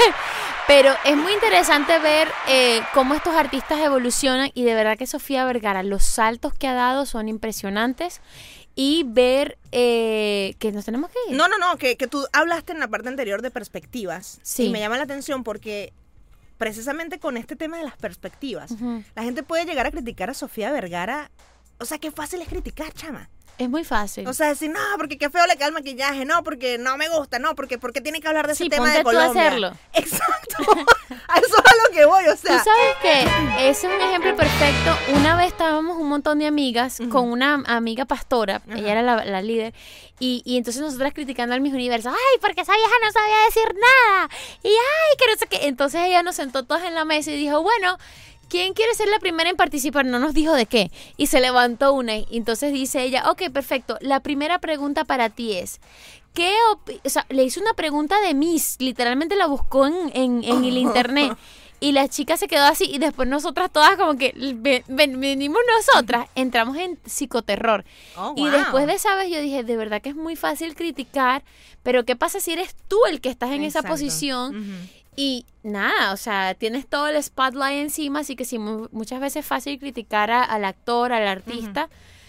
Pero es muy interesante ver eh, cómo estos artistas evolucionan y de verdad que Sofía Vergara, los saltos que ha dado son impresionantes y ver eh, que nos tenemos que ir. No, no, no, que, que tú hablaste en la parte anterior de perspectivas. Sí. Y me llama la atención porque precisamente con este tema de las perspectivas, Ujú. la gente puede llegar a criticar a Sofía Vergara. O sea, qué fácil es criticar, chama. Es muy fácil. O sea, decir, no, porque qué feo le queda el maquillaje, no, porque no me gusta, no, porque porque tiene que hablar de ese Sí, tema ponte de tú a Colombia. hacerlo. Exacto. A eso es a lo que voy, o Tú sea. sabes que ese es un ejemplo perfecto. Una vez estábamos un montón de amigas con una amiga pastora, Ajá. ella era la, la líder, y, y entonces nosotras criticando al Miss Universo, ay, porque esa vieja no sabía decir nada, y ay, que no sé qué. Entonces ella nos sentó todas en la mesa y dijo, bueno, ¿quién quiere ser la primera en participar? No nos dijo de qué. Y se levantó una. Y entonces dice ella, ok, perfecto. La primera pregunta para ti es, ¿qué opi-? O sea, le hizo una pregunta de Miss. Literalmente la buscó en, en, en el internet. Y la chica se quedó así. Y después nosotras todas como que ven- ven- venimos nosotras. Entramos en psicoterror. Oh, Y wow. después de esa vez yo dije, de verdad que es muy fácil criticar. Pero ¿qué pasa si eres tú el que estás en esa Exacto. posición? Ujú. Y nada, o sea, tienes todo el spotlight encima, así que sí, mu- muchas veces es fácil criticar a- al actor, al artista,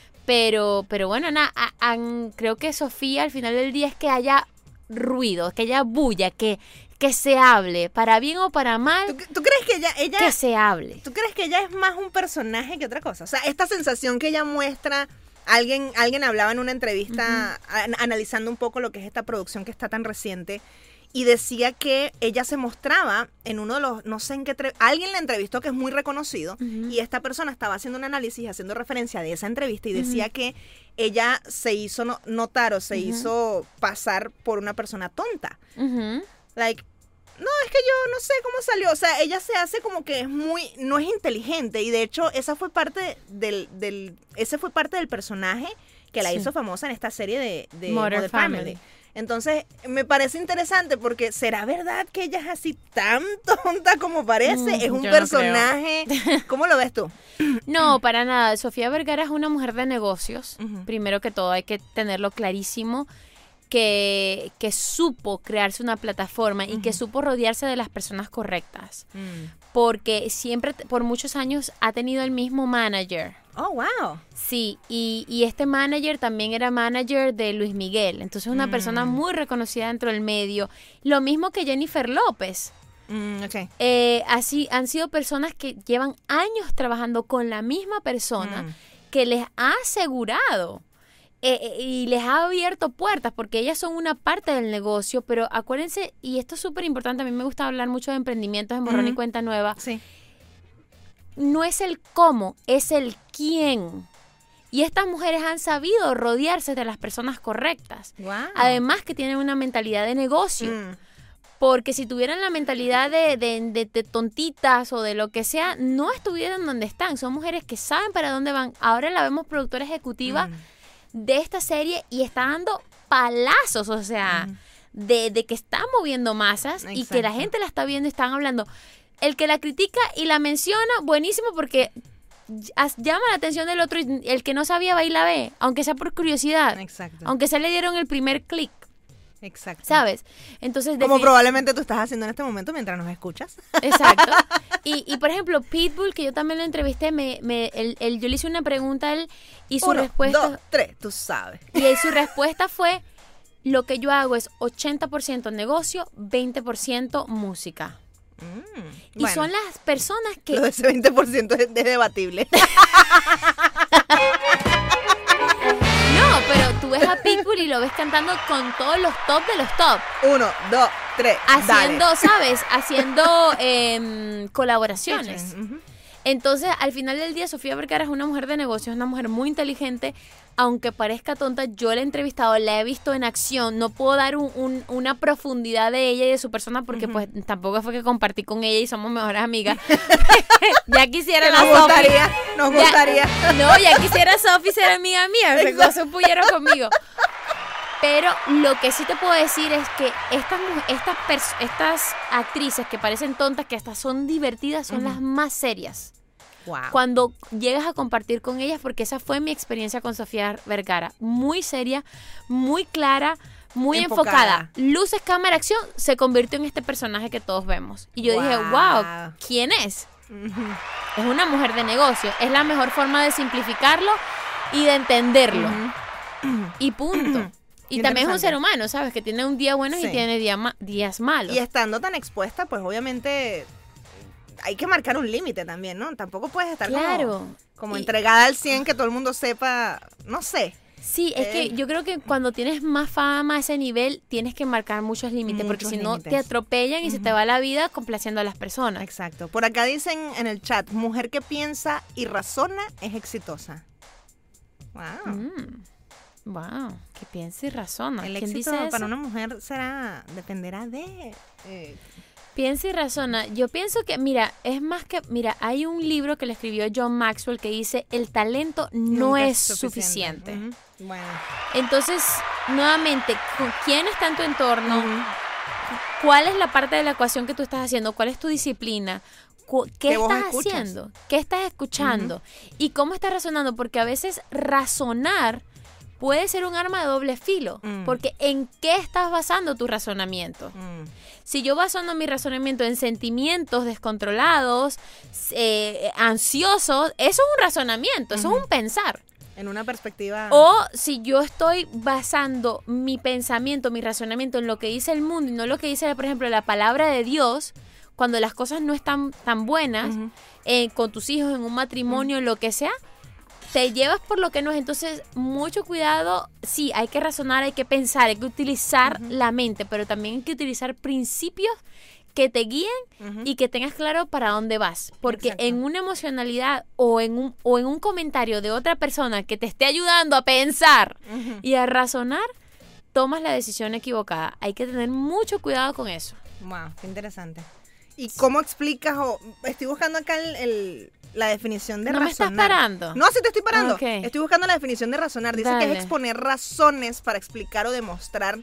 pero pero bueno, nada, a- an- creo que Sofía al final del día es que haya ruido, que haya bulla, que, que se hable, para bien o para mal, ¿Tú, tú crees que ella, ella que se hable. ¿Tú crees que ella es más un personaje que otra cosa? O sea, esta sensación que ella muestra, alguien, alguien hablaba en una entrevista an- analizando un poco lo que es esta producción que está tan reciente y decía que ella se mostraba en uno de los, no sé en qué, tre- alguien la entrevistó que es muy reconocido y esta persona estaba haciendo un análisis haciendo referencia de esa entrevista y decía que ella se hizo no- notar o se hizo pasar por una persona tonta. Ujú. Like, no, es que yo no sé cómo salió. O sea, ella se hace como que es muy, no es inteligente. Y de hecho, esa fue parte del, del, ese fue parte del personaje que la Sí. hizo famosa en esta serie de, de Modern Modern Family. Family. Entonces, me parece interesante porque ¿será verdad que ella es así tan tonta como parece? Mm, es un yo no personaje. ¿Cómo lo ves tú? No, para nada. Sofía Vergara es una mujer de negocios. Ujú. Primero que todo, hay que tenerlo clarísimo. Que, que supo crearse una plataforma y que supo rodearse de las personas correctas. Mm. Porque siempre, por muchos años, ha tenido el mismo manager. Oh, wow. Sí, y, y este manager también era manager de Luis Miguel. Entonces, una Mm. persona muy reconocida dentro del medio. Lo mismo que Jennifer López. Mm, ok. Eh, así han sido personas que llevan años trabajando con la misma persona Mm. que les ha asegurado eh, eh, y les ha abierto puertas porque ellas son una parte del negocio, pero acuérdense, y esto es súper importante, a mí me gusta hablar mucho de emprendimientos en Borrón y Ujú. Cuenta Nueva, Sí. no es el cómo, es el quién. Y estas mujeres han sabido rodearse de las personas correctas. Wow. Además que tienen una mentalidad de negocio. Mm. Porque si tuvieran la mentalidad de, de, de- de tontitas o de lo que sea, no estuvieran donde están. Son mujeres que saben para dónde van. Ahora la vemos productora ejecutiva Mm. de esta serie y está dando palazos, o sea, de, de que está moviendo masas y que la Exacto. gente la está viendo y están hablando. El que la critica y la menciona, buenísimo, porque as- llama la atención del otro y el que no sabía va y la ve, aunque sea por curiosidad, Exacto. aunque se le dieron el primer clic, Exacto. ¿sabes? Entonces, Como defini- probablemente tú estás haciendo en este momento mientras nos escuchas. Exacto. Y, y por ejemplo, Pitbull, que yo también lo entrevisté, me, me, él- él- yo le hice una pregunta a él y su Uno, respuesta dos, tres, tú sabes. y su respuesta fue: lo que yo hago es ochenta por ciento negocio, veinte por ciento música. Mm, Y bueno, son las personas que lo de ese veinte por ciento es, es debatible. no, pero tú ves a Pitbull y lo ves cantando con todos los top de los top, Uno, dos, tres, haciendo, dale. ¿sabes? Haciendo em, colaboraciones. Featuring, ujú. Entonces, al final del día, Sofía Vergara es una mujer de negocios, es una mujer muy inteligente, aunque parezca tonta. Yo la he entrevistado, la he visto en acción, no puedo dar un- un- una profundidad de ella y de su persona porque pues tampoco fue que compartí con ella y somos mejores amigas. Ya quisiera Que la nos Sofi. gustaría, nos Ya- gustaría. No, ya quisiera Sofi ser amiga mía, se goza un pullero conmigo. Pero lo que sí te puedo decir es que estas muj- estas pers- estas actrices que parecen tontas, que hasta son divertidas, son las más serias. Wow. Cuando llegas a compartir con ellas, porque esa fue mi experiencia con Sofía Vergara. Muy seria, muy clara, muy enfocada. Enfocada. Luces, cámara, acción, se convirtió en este personaje que todos vemos. Y yo dije, Wow. wow, ¿quién es? Es una mujer de negocio. Es la mejor forma de simplificarlo y de entenderlo. Y punto. Y también es un Interesante. ser humano, ¿sabes? Que tiene un día bueno y Sí. tiene día ma- días malos. Y estando tan expuesta, pues obviamente hay que marcar un límite también, ¿no? Tampoco puedes estar como- Claro. como, Y- entregada al cien, que todo el mundo sepa, no sé. Sí, es Eh. que yo creo que cuando tienes más fama a ese nivel, tienes que marcar muchos límites, porque Muchos si no límites. te atropellan y se te va la vida complaciendo a las personas. Exacto. Por acá dicen en el chat, mujer que piensa y razona es exitosa. Wow. Mm. Wow, que piensa y razona. El ¿Quién éxito dice para eso? una mujer será, dependerá de... eh, Piensa y razona. Yo pienso que, mira, es más que, mira, hay un libro que le escribió John Maxwell que dice, el talento no nunca es suficiente. Ujú. Bueno. Entonces, nuevamente, ¿con quién está en tu entorno? Ujú. ¿Cuál es la parte de la ecuación que tú estás haciendo? ¿Cuál es tu disciplina? Cu- ¿Qué, ¿Qué voz estás escuchas? haciendo? ¿Qué estás escuchando? ¿Y cómo estás razonando? Porque a veces razonar puede ser un arma de doble filo. Mm. Porque ¿en qué estás basando tu razonamiento? Mm. Si yo basando mi razonamiento en sentimientos descontrolados, eh, ansiosos, eso es un razonamiento, eso es un pensar. En una perspectiva... O si yo estoy basando mi pensamiento, mi razonamiento en lo que dice el mundo y no lo que dice, por ejemplo, la palabra de Dios, cuando las cosas no están tan buenas, Ujú. eh, con tus hijos, en un matrimonio, lo que sea, te llevas por lo que no es. Entonces, mucho cuidado. Sí, hay que razonar, hay que pensar, hay que utilizar la mente, pero también hay que utilizar principios que te guíen Ujú. y que tengas claro para dónde vas. Porque Exacto. en una emocionalidad o en un, o en un comentario de otra persona que te esté ayudando a pensar Ujú. y a razonar, tomas la decisión equivocada. Hay que tener mucho cuidado con eso. Wow, qué interesante. ¿Y cómo explicas? O estoy buscando acá el, el- la definición de ¿No me razonar. estás parando? No, sí te estoy parando. Ok. Estoy buscando la definición de razonar. Dice que Dale. es exponer razones para explicar o demostrar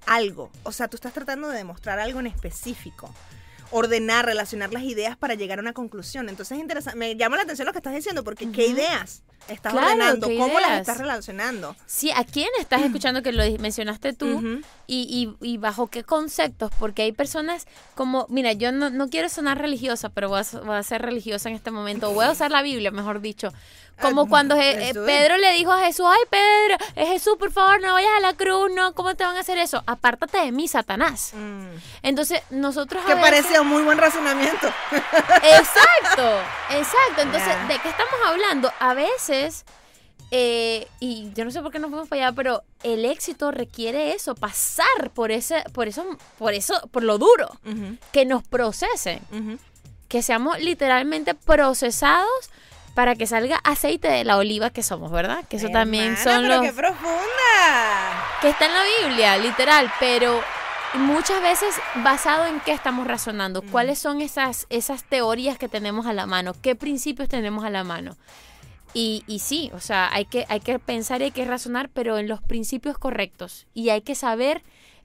algo. O sea, tú estás tratando de demostrar algo en específico. Ordenar, relacionar las ideas para llegar a una conclusión. Entonces es interesante, me llama la atención lo que estás diciendo, porque uh-huh. ¿qué ideas estás claro, ordenando? ¿qué ¿Cómo ideas? las estás relacionando? Sí, ¿a quién estás escuchando que lo mencionaste tú? Uh-huh. y, y, y bajo qué conceptos, porque hay personas como, mira, yo no, no quiero sonar religiosa, pero voy a, voy a ser religiosa en este momento, voy a usar la Biblia, mejor dicho. Como uh, cuando je, eh, Pedro le dijo a Jesús, ay Pedro, eh, Jesús, por favor, no vayas a la cruz, no, ¿cómo te van a hacer eso? Apártate de mí, Satanás. Mm. Entonces, nosotros Que a veces... parecía un muy buen razonamiento. Exacto, exacto. Entonces, yeah. ¿de qué estamos hablando? A veces, eh, y yo no sé por qué nos fuimos para allá, pero el éxito requiere eso, pasar por ese, por eso, por eso, por lo duro, uh-huh. que nos procesen, uh-huh. que seamos literalmente procesados para que salga aceite de la oliva que somos, ¿verdad? Que eso Hermana, también son pero los... ¡qué profunda! Que está en la Biblia, literal, pero muchas veces basado en qué estamos razonando, mm. cuáles son esas, esas teorías que tenemos a la mano, qué principios tenemos a la mano. Y, y sí, o sea, hay que, hay que pensar y hay que razonar, pero en los principios correctos. Y hay que saber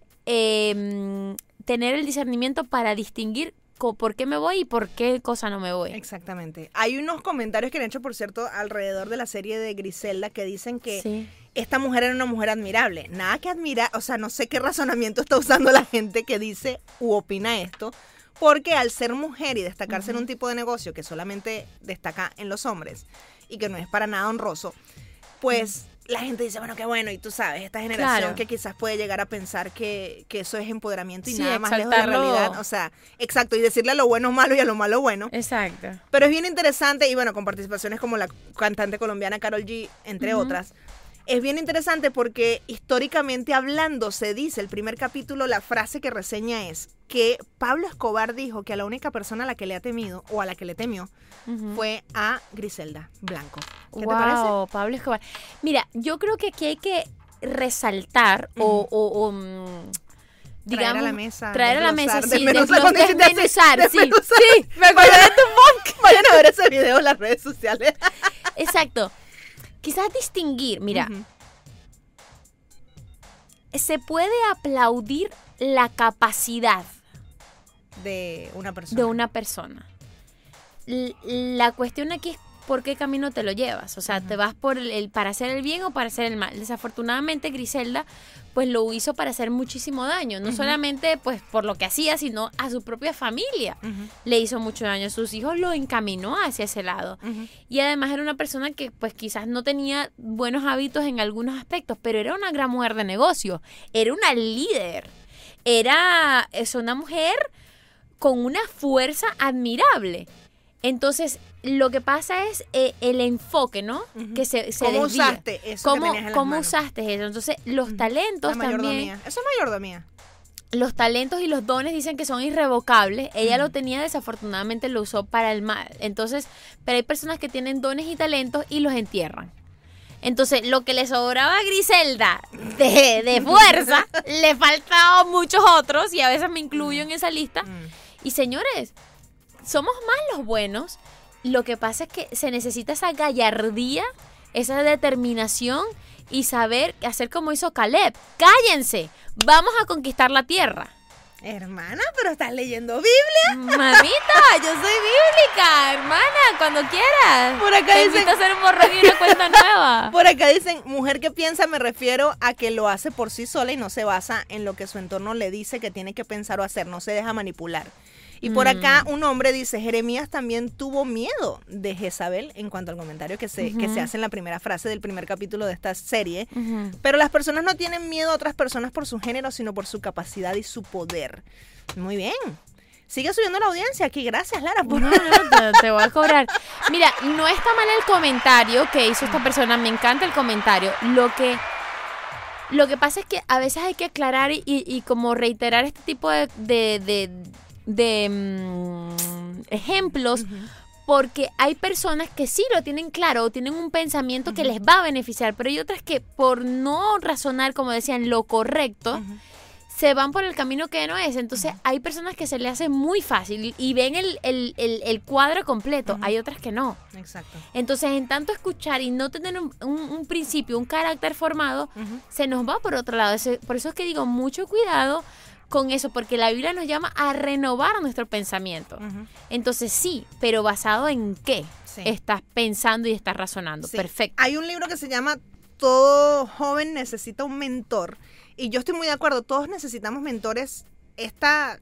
eh, tener el discernimiento para distinguir por qué me voy y por qué cosa no me voy. Exactamente. Hay unos comentarios que han hecho, por cierto, alrededor de la serie de Griselda que dicen que sí. esta mujer era una mujer admirable. Nada que admirar, o sea, no sé qué razonamiento está usando la gente que dice u opina esto, porque al ser mujer y destacarse uh-huh. en un tipo de negocio que solamente destaca en los hombres y que no es para nada honroso, pues... Uh-huh. La gente dice, bueno, qué bueno, y tú sabes, esta generación claro. que quizás puede llegar a pensar que, que eso es empoderamiento y sí, nada más lejos de la realidad. O sea, exacto, y decirle a lo bueno malo y a lo malo bueno. Exacto. Pero es bien interesante, y bueno, con participaciones como la cantante colombiana Karol G, entre uh-huh. otras, es bien interesante porque históricamente hablando se dice, el primer capítulo, la frase que reseña es que Pablo Escobar dijo que a la única persona a la que le ha temido, o a la que le temió, uh-huh. fue a Griselda Blanco. ¿Qué wow, te parece? Pablo Escobar. Mira, yo creo que aquí hay que resaltar uh-huh. o, o, o digamos, traer a la mesa, traer a la mesa, sí, desmenuzar, desmenuzar, sí, desmenuzar. sí, me acordé de tu funk. Vayan a ver ese video en las redes sociales. Exacto. Quizás distinguir, mira, uh-huh. se puede aplaudir la capacidad de una persona. De una persona. L- la cuestión aquí es por qué camino te lo llevas. O sea, uh-huh. te vas por el, el para hacer el bien o para hacer el mal. Desafortunadamente, Griselda, pues lo hizo para hacer muchísimo daño. No uh-huh. solamente pues por lo que hacía, sino a su propia familia. Uh-huh. Le hizo mucho daño. Sus hijos lo encaminó hacia ese lado. Uh-huh. Y además era una persona que pues quizás no tenía buenos hábitos en algunos aspectos, pero era una gran mujer de negocio. Era una líder. Era es una mujer con una fuerza admirable. Entonces, lo que pasa es eh, el enfoque, ¿no? Uh-huh. Que se, se ¿Cómo desvía. usaste eso ¿Cómo, que tenías en las ¿Cómo manos? usaste eso? Entonces, los uh-huh. talentos La mayordomía. también... Eso es mayordomía. Los talentos y los dones dicen que son irrevocables. Ella uh-huh. lo tenía, desafortunadamente lo usó para el mal. Entonces, pero hay personas que tienen dones y talentos y los entierran. Entonces, lo que le sobraba a Griselda de, de fuerza, le faltaba a muchos otros, y a veces me incluyo uh-huh. en esa lista. Uh-huh. Y señores... somos más los buenos. Lo que pasa es que se necesita esa gallardía, esa determinación y saber hacer como hizo Caleb. ¡Cállense! Vamos a conquistar la tierra. Hermana, pero estás leyendo Biblia. Mamita, yo soy bíblica, hermana, cuando quieras. Por acá Te dicen... invito a hacer un borrón y una cuenta nueva. Por acá dicen, mujer que piensa, me refiero a que lo hace por sí sola y no se basa en lo que su entorno le dice que tiene que pensar o hacer, no se deja manipular. Y por acá un hombre dice, Jeremías también tuvo miedo de Jezabel, en cuanto al comentario que se, uh-huh. que se hace en la primera frase del primer capítulo de esta serie. Uh-huh. Pero las personas no tienen miedo a otras personas por su género, sino por su capacidad y su poder. Muy bien. Sigue subiendo la audiencia aquí. Gracias, Lara. Por... No, no, te, te voy a cobrar. Mira, no está mal el comentario que hizo esta persona. Me encanta el comentario. Lo que... Lo que pasa es que a veces hay que aclarar y, y, y como reiterar este tipo de... de, de de um, ejemplos, uh-huh. porque hay personas que sí lo tienen claro o tienen un pensamiento uh-huh. que les va a beneficiar, pero hay otras que por no razonar, como decían, lo correcto, uh-huh. se van por el camino que no es. Entonces uh-huh. hay personas que se le hace muy fácil y, y ven el, el, el, el cuadro completo. Uh-huh. Hay otras que no. Exacto. Entonces, en tanto escuchar y no tener un, un, un principio, un carácter formado, uh-huh. se nos va por otro lado. Por eso es que digo, mucho cuidado con eso, porque la Biblia nos llama a renovar nuestro pensamiento. Uh-huh. Entonces, sí, pero ¿basado en qué? Sí. Estás pensando y estás razonando. Sí. Perfecto. Hay un libro que se llama Todo joven necesita un mentor. Y yo estoy muy de acuerdo. Todos necesitamos mentores. Esta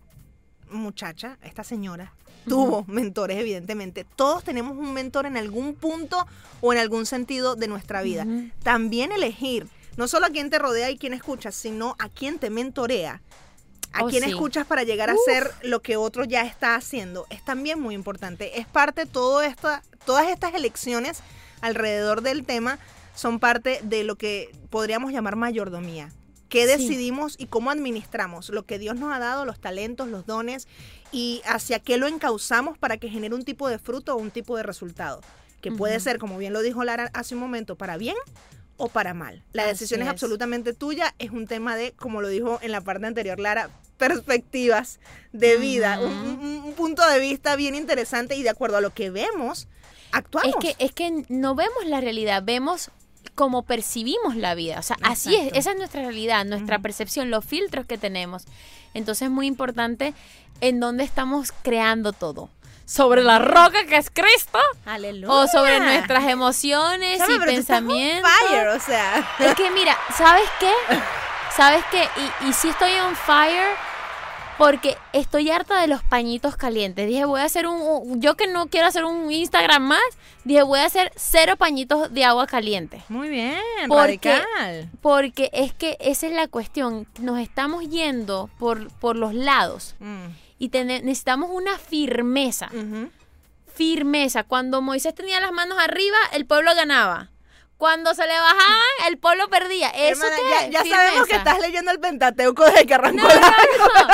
muchacha, esta señora, uh-huh. tuvo mentores, evidentemente. Todos tenemos un mentor en algún punto o en algún sentido de nuestra vida. Uh-huh. También elegir, no solo a quién te rodea y quién escuchas, sino a quién te mentorea. A oh, quién sí. escuchas para llegar a Uf. hacer lo que otro ya está haciendo. Es también muy importante. Es parte de todo esta, todas estas elecciones alrededor del tema son parte de lo que podríamos llamar mayordomía. ¿Qué sí. decidimos y cómo administramos lo que Dios nos ha dado, los talentos, los dones, y hacia qué lo encauzamos para que genere un tipo de fruto o un tipo de resultado? Que uh-huh. puede ser, como bien lo dijo Lara hace un momento, para bien o para mal. La decisión es. es absolutamente tuya. Es un tema de, como lo dijo en la parte anterior Lara, perspectivas de vida, uh-huh. un, un, un punto de vista bien interesante y de acuerdo a lo que vemos, actuamos. Es que, es que no vemos la realidad, vemos cómo percibimos la vida. O sea, Exacto. así es, esa es nuestra realidad, nuestra uh-huh. percepción, los filtros que tenemos. Entonces es muy importante en dónde estamos creando todo. ¿Sobre la roca que es Cristo? ¡Aleluya! O sobre nuestras emociones Chama, y pero pensamientos. Tú estás on fire, o sea. Es que mira, ¿sabes qué? ¿Sabes qué? Y, y sí estoy on fire porque estoy harta de los pañitos calientes. Dije, voy a hacer un, un... Yo que no quiero hacer un Instagram más, dije, voy a hacer cero pañitos de agua caliente. Muy bien, porque, radical. Porque es que esa es la cuestión. Nos estamos yendo por, por los lados. Mm. Y ten, necesitamos una firmeza. Uh-huh. Firmeza. Cuando Moisés tenía las manos arriba, el pueblo ganaba. Cuando se le bajaban, el pueblo perdía. ¿Eso Hermana, qué ya, es? ya sabemos que estás leyendo el Pentateuco desde que arrancó no, la... no, no.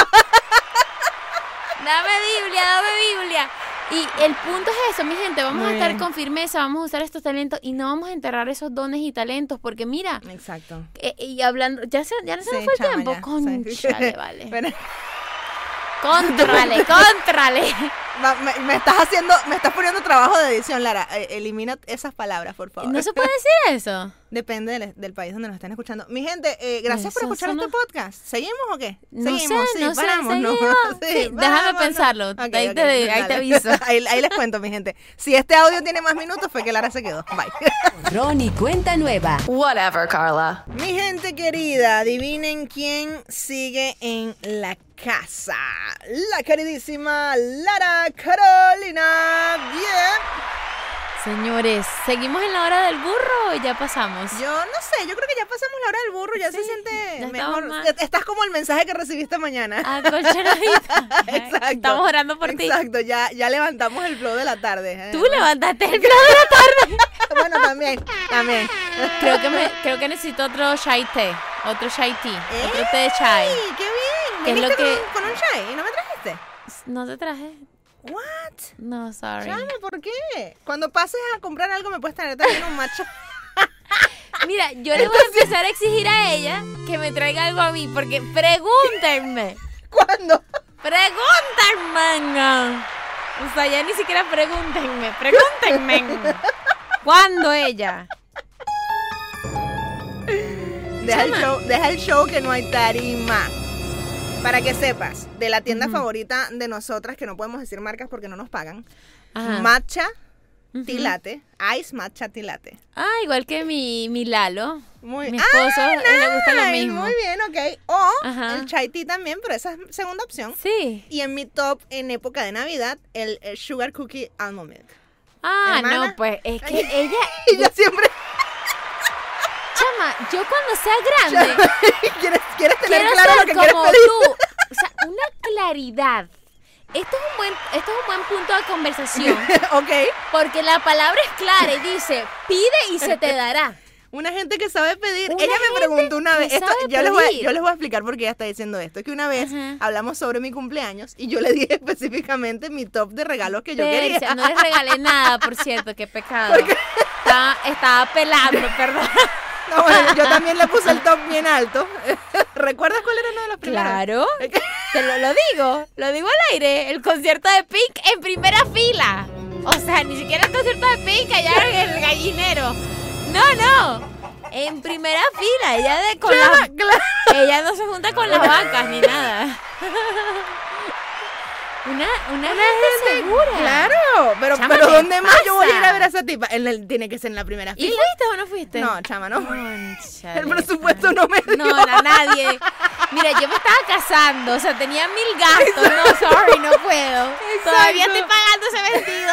Dame Biblia, dame Biblia. Y el punto es eso, mi gente. Vamos Muy a estar bien. con firmeza, vamos a usar estos talentos y no vamos a enterrar esos dones y talentos. Porque mira... Exacto. Eh, y hablando... Ya se, ya no se sí, nos fue chama, el tiempo. Ya. Cónchale, sí. vale. Pero... Contrale, contrale. Me, me estás haciendo, me estás poniendo trabajo de edición, Lara. Eh, elimina esas palabras, por favor. ¿No se puede decir eso? Depende del, del país donde nos estén escuchando. Mi gente, eh, gracias eso por escuchar suena... este podcast. ¿Seguimos o qué? No Seguimos, sé, sí, no paramos, sé, ¿no? seguimos. Sí, Sí, vamos, déjame no. pensarlo. Okay, ahí, okay, te, ahí te aviso. ahí, ahí les cuento, mi gente. Si este audio tiene más minutos, fue que Lara se quedó. Bye. Ronnie cuenta nueva. Whatever, Carla. Mi gente querida, adivinen quién sigue en la casa. La queridísima Lara Carolina. Bien. Señores, ¿seguimos en la hora del burro o ya pasamos? Yo no sé, yo creo que ya pasamos la hora del burro, ya sí, se siente mejor. Más. Estás como el mensaje que recibiste mañana. Acolchonadita. Exacto. Estamos orando por Exacto. ti. Exacto, ya, ya levantamos el flow de la tarde. Tú levantaste el flow de la tarde. Bueno, también, también. Creo que, me, creo que necesito otro chai té, otro chai tea, ¡Ey! otro té de chai. ¡Qué bien! ¿Qué es ¿Viniste lo que... con, con un chai y no me trajiste? No te traje. What? No, sorry. Chama, ¿por qué? Cuando pases a comprar algo me puedes traer también un matcha. Mira, yo le voy a empezar a exigir a ella que me traiga algo a mí, porque pregúntenme. ¿Cuándo? Pregúntenme. O sea, ya ni siquiera pregúntenme, pregúntenme. ¿Cuándo ella? Deja el, show, deja el show que no hay tarima. Para que sepas, de la tienda uh-huh. favorita de nosotras, que no podemos decir marcas porque no nos pagan, Ajá. matcha uh-huh. tea latte, ice matcha tea latte. Ah, igual que mi, mi Lalo, muy, mi esposo, ah, nice. Él le gusta lo mismo. Muy bien, ok. O Ajá. el chai tea también, pero esa es segunda opción. Sí. Y en mi top, en época de Navidad, el, el sugar cookie almond milk. Ah, Hermana, no, pues es que ella... ella siempre... Chama, yo cuando sea grande... ¿Quieres, ¿Quieres tener quiero claro ser lo que como quieres pedir? tú. O sea, una claridad. Esto es un buen, esto es un buen punto de conversación. Ok. Porque la palabra es clara y dice, pide y se te dará. Una gente que sabe pedir. Una ella me preguntó una vez, esto, yo, les voy a, yo les voy a explicar por qué ella está diciendo esto. Es que una vez Ajá. hablamos sobre mi cumpleaños y yo le dije específicamente mi top de regalos que yo Persia, quería. no les regalé nada, por cierto, qué pecado. Estaba, estaba pelando, perdón. No, bueno, yo también le puse el top bien alto. ¿Recuerdas cuál era uno de los primeros? Claro, te lo, lo digo, lo digo al aire, el concierto de Pink en primera fila. O sea, ni siquiera el concierto de Pink allá en el gallinero. No, no, en primera fila, ella de con Claro, las- claro. ella no se junta con las vacas ni nada. Una, una gente segura. Claro, pero, Chama, pero ¿qué ¿dónde más yo voy a ir pasa? a ver a esa tipa? En el- tiene que ser en la primera ¿Y fila. fuiste o no fuiste? No, chama, no. Cónchale, El presupuesto no me dio. No, no, nadie. Mira, yo me estaba casando, o sea, tenía mil gastos. No, sorry, no puedo. Todavía estoy pagando ese vestido.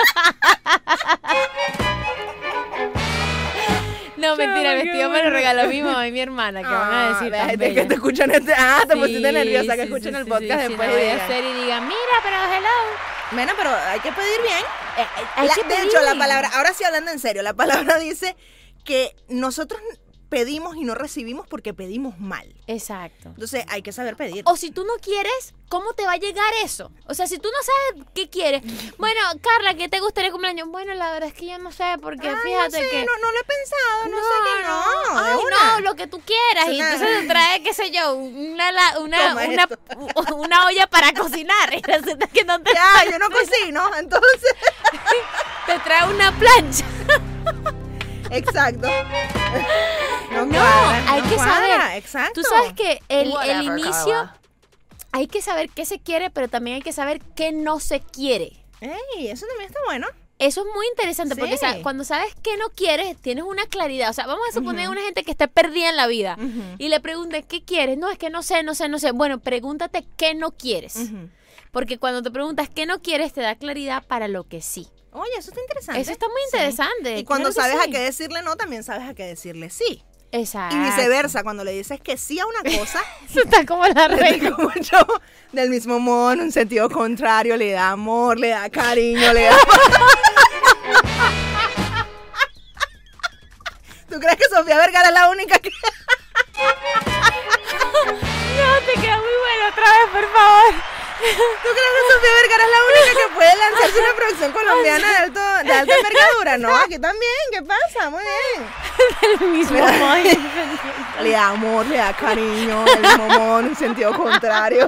No, mentira, el Chama, qué vestido me lo bueno. regaló mi mamá y mi hermana, que van a decir Ah, tan gente que bella. te escuchan este. Ah, te Sí, pusiste nerviosa que sí, escuchen sí, el sí, podcast sí, después sí, y no voy a digan. hacer y digan, mira, pero hello. Bueno, pero hay que pedir bien. Eh, hay La- que de pedir. hecho, la palabra, ahora sí hablando en serio, la palabra dice que nosotros pedimos y no recibimos porque pedimos mal. Exacto. Entonces hay que saber pedir. O si tú no quieres, ¿cómo te va a llegar eso? O sea, si tú no sabes qué quieres. Bueno, Carla, ¿qué te gustaría el cumpleaños? Bueno, la verdad es que yo no sé, porque Ay, fíjate no sé, que... no, no lo he pensado, no, sé qué, no. de Ay, una. no, lo que tú quieras. Es Y una- entonces te trae, qué sé yo, una, la- una, Toma una, esto. una olla para cocinar. Y resulta que no te, Ya, yo no cocino, entonces. te trae una plancha. Exacto. No, No, cuadra, hay no que cuadra, saber. Exacto. Tú sabes que el, el Whatever, inicio, Carla. hay que saber qué se quiere, pero también hay que saber qué no se quiere. Ey, eso también está bueno. Eso es muy interesante porque Sí. sa- cuando sabes qué no quieres, tienes una claridad. O sea, vamos a suponer una gente que esté perdida en la vida Ujú. y le preguntes, ¿qué quieres? No, es que no sé, no sé, no sé. Bueno, pregúntate qué no quieres. Ujú. Porque cuando te preguntas qué no quieres, te da claridad para lo que sí. Oye, eso está interesante. Eso está muy Sí. interesante. Y cuando claro que sabes sí. a qué decirle no, también sabes a qué decirle sí. Exacto. Y viceversa, cuando le dices que sí a una cosa, Eso está como la regla. como yo, del mismo modo, en un sentido contrario, le da amor, le da cariño, le da... ¿Tú crees que Sofía Vergara es la única que...? No, te queda muy bueno otra vez, por favor. ¿Tú crees que Sofía Vergara es la única que puede lanzarse una producción colombiana de, alto, de alta envergadura? No, aquí también, ¿qué pasa? Muy bien. El mismo modo. Le da amor, le da cariño, del mismo modo, en un sentido contrario.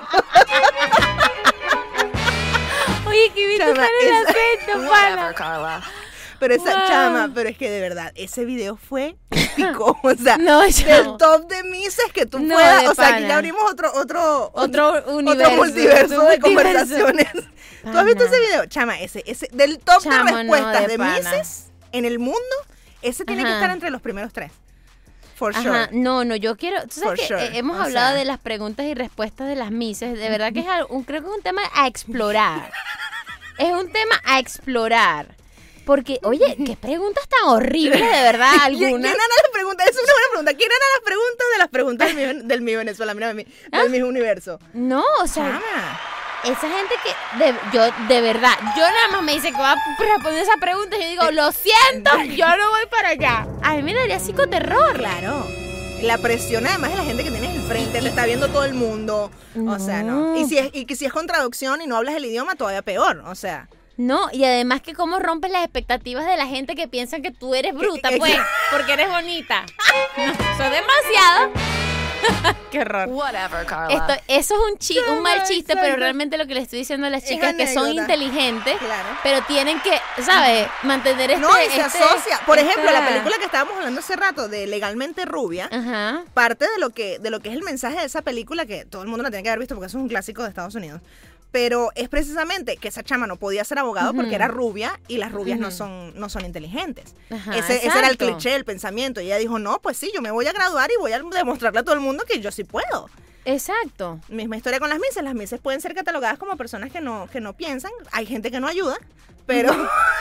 Oye, que viste Chama, cuál es el esa- acento, Whatever, pana. Carla. Pero esa Wow. chama, pero es que de verdad, ese video fue épico. O sea, No, del chamo. top de mises que tú No, puedas. de O sea, aquí pana. ya abrimos otro, otro, Otro universo, otro multiverso otro de multiverso. conversaciones. ¿Tú has visto Pana. ese video? Chama, ese, ese, del top Chamo, de no, respuestas de de, pana. mises en el mundo, ese tiene que Ajá. estar entre los primeros tres. For Ajá, sure. no, no, yo quiero, tú sabes For que sure. eh, hemos O hablado sea. de las preguntas y respuestas de las mises, de verdad que es algo- un, creo que es un tema a explorar. Es un tema a explorar. Porque, oye, qué preguntas tan horribles, de verdad, ¿Quién, algunas. quién hará las preguntas? Esa es una buena pregunta. ¿Quién hará las preguntas de las preguntas del mi, del mi Venezuela? Mira, mi- del mi universo. No, o sea, Chama. esa gente que, de, yo, de verdad, yo nada más me dice que va a responder esa pregunta y yo digo, lo siento, yo no voy para allá. A mí me daría psicoterror. Claro. La presión además de la gente que tienes enfrente, te está viendo todo el mundo. O sea, no. Y si es, y que si es con traducción y no hablas el idioma, todavía peor. O sea. No, y además que cómo rompes las expectativas de la gente que piensa que tú eres bruta, Que- pues, porque eres bonita. No, eso es demasiado. Qué horror. Whatever, Carla. Esto, eso es un, chi- un mal Chama, chiste, exacto. pero realmente lo que le estoy diciendo a las Es chicas es que son anécdota. inteligentes, Claro. pero tienen que, ¿sabes? Mantener este... No, y se este- asocia. Por ejemplo, la esta- película que estábamos hablando hace rato de Legalmente Rubia, Ajá. parte de lo que de lo que es el mensaje de esa película, que todo el mundo la tiene que haber visto porque eso es un clásico de Estados Unidos. Pero es precisamente que esa chama no podía ser abogado Ujú. porque era rubia y las rubias no Ujú. son no son inteligentes. Ajá, ese, ese era el exacto. cliché, el pensamiento. Y ella dijo, no, pues sí, yo me voy a graduar y voy a demostrarle a todo el mundo que yo sí puedo. Exacto. Misma historia con las mises. Las mises pueden ser catalogadas como personas que no, que no piensan. Hay gente que no ayuda, pero...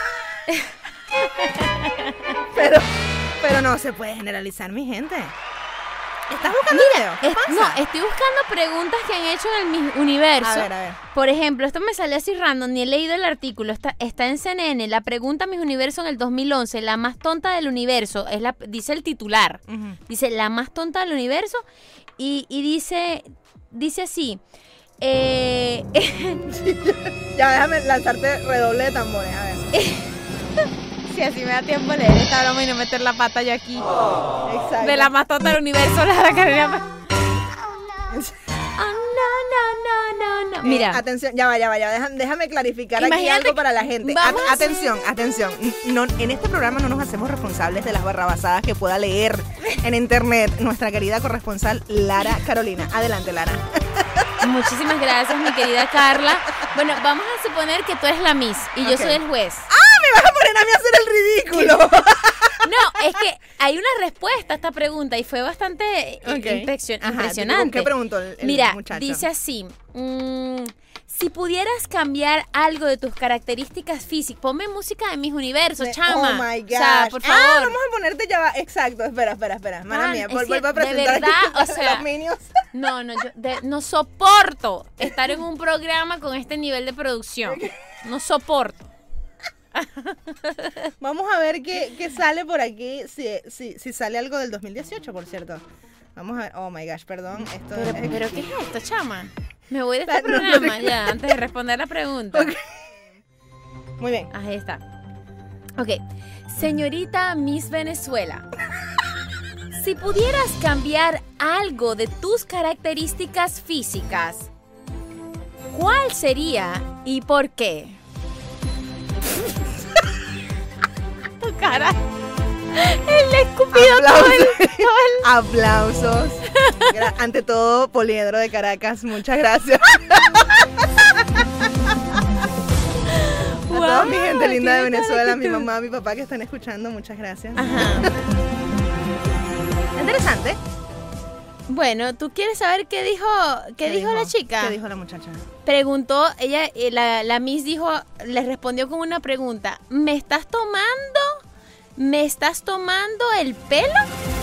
pero, pero no se puede generalizar, mi gente. ¿Estás buscando video? ¿Qué Es- pasa? no, estoy buscando preguntas que han hecho en el Miss Universo. A ver, a ver. Por ejemplo, esto me salió así random, ni he leído el artículo, está, está en C N N, la pregunta Miss Universo en el dos mil once, la más tonta del universo, es la, dice el titular, Ujú. dice la más tonta del universo y, y dice, dice así, eh, Ya, déjame lanzarte redoble de tambores, a ver. si así me da tiempo leer esta broma y no meter la pata yo aquí, Exacto. de la más tonta del universo, la Carolina. Oh, no, no, no, no, no. Mira. Eh, atención, ya va, ya va, ya va. Déjame, déjame clarificar aquí Imagínate algo para la gente. vamos At- a- atención, atención. No, en este programa no nos hacemos responsables de las barrabasadas que pueda leer en internet nuestra querida corresponsal Lara Carolina. Adelante, Lara. Muchísimas gracias, mi querida Carla. Bueno, vamos a suponer que tú eres la Miss y yo Ok. soy el juez. ¡Ah, me vas a poner a mí a hacer el ridículo! No, es que hay una respuesta a esta pregunta y fue bastante Ok. impresio- Ajá, impresionante. ¿con qué preguntó el- el Mira, muchacho? dice así, mm, si pudieras cambiar algo de tus características físicas, ponme música de mis universos, chama. Oh my gosh. O sea, por favor. Ah, vamos a ponerte ya va. Exacto, espera, espera, espera. Mala Man, mía, es vol- que vuelvo a de presentar verdad, aquí o sea, los Minions. No, no, yo de- no soporto estar en un programa con este nivel de producción. No soporto. Vamos a ver qué, qué sale por aquí, si, si, si sale algo del dos mil dieciocho, por cierto. Vamos a ver, oh my gosh, perdón. Esto Pero, es- pero ¿qué es esto, chama? Me voy de Ah, este no, programa no, ya, antes de responder la pregunta. Muy bien. Ahí está. Ok. Señorita Miss Venezuela, si pudieras cambiar algo de tus características físicas, ¿cuál sería y por qué? Tu cara. El escupido todo el, todo el- Aplausos. Gra- Ante todo, Poliedro de Caracas, muchas gracias. A toda mi gente linda de qué Venezuela, mi actitud. mamá, mi papá que están escuchando, muchas gracias. Ajá. Interesante. Bueno, ¿tú quieres saber qué dijo, qué, dijo, la chica? ¿Qué dijo la muchacha? Preguntó, ella, eh, la, la Miss dijo, le respondió con una pregunta. ¿Me estás tomando? ¿Me estás tomando el pelo?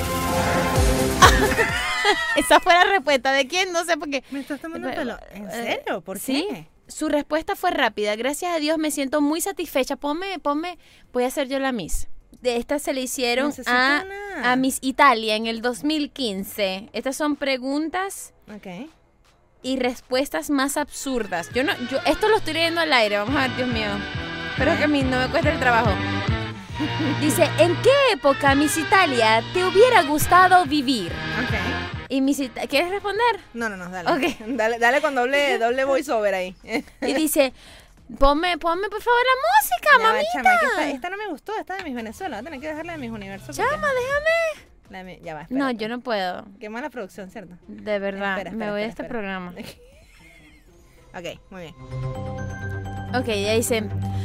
Esa fue la respuesta. ¿De quién? No sé por qué. ¿Me estás tomando el Pero, pelo? ¿En eh, serio? ¿Por sí. qué? Su respuesta fue rápida. Gracias a Dios me siento muy satisfecha. Ponme, ponme, voy a ser yo la Miss. De estas se le hicieron Necesito a, una. a Miss Italia en el dos mil quince. Estas son preguntas Ok. y respuestas más absurdas. Yo no, yo esto lo estoy leyendo al aire. Vamos a ver, Dios mío. Espero que a mí no me cueste el trabajo. Dice, ¿en qué época, Miss Italia, te hubiera gustado vivir? Ok. Y Miss Ita- ¿quieres responder? No, no, no, dale. Ok. Dale, dale con doble, doble voiceover ahí. Y dice, ponme, ponme por favor la música, Ya va, mamita. chama, que esta, esta no me gustó, esta de mis Venezuela. Voy a tener que dejarla de mis universos. porque- Chama, déjame. La de mi- ya va, No, espérate. yo no puedo. Qué mala producción, ¿cierto? De verdad, Espera, me espera, voy de espera, este espera. programa. Ok, muy bien. Ok, ya dice.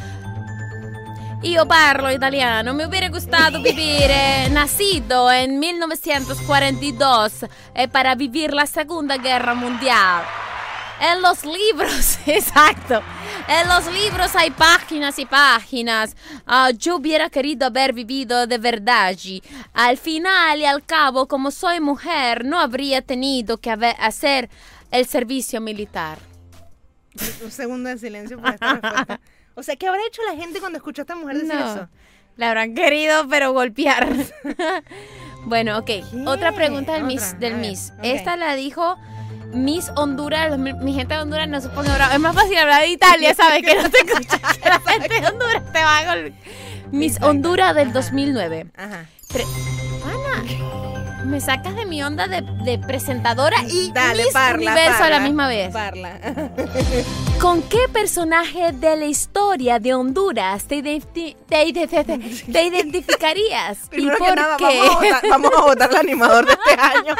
Io parlo italiano, me hubiera gustado vivir eh, nacido en mil novecientos cuarenta y dos eh, para vivir la Segunda Guerra Mundial. En los libros, exacto, en los libros hay páginas y páginas. Ah, yo hubiera querido haber vivido de verdad allí. Al final y al cabo, como soy mujer, no habría tenido que haber- hacer el servicio militar. Un segundo de silencio por esta respuesta. O sea, ¿qué habrá hecho la gente cuando escuchó a esta mujer decir No, eso? la habrán querido, pero golpear. Bueno, ok. Otra pregunta del Otra, Miss. a Del ver, Miss. ok. Esta la dijo Miss Honduras. Mi, mi gente de Honduras no se pone bravo. Es más fácil hablar de Italia, ¿sabes? Que no te escuchas. Que la gente de Honduras te va a golpear. Miss Exacto. Honduras del Ajá. dos mil nueve. Ajá. Pre- Ana, me sacas de mi onda de, de presentadora y Dale, Miss parla, Universo parla, a la misma vez. Parla. ¿Con qué personaje de la historia de Honduras te, identi- te, ident- te identificarías? Primero ¿Y que por nada, qué? vamos a, votar, vamos a votar al animador de este año.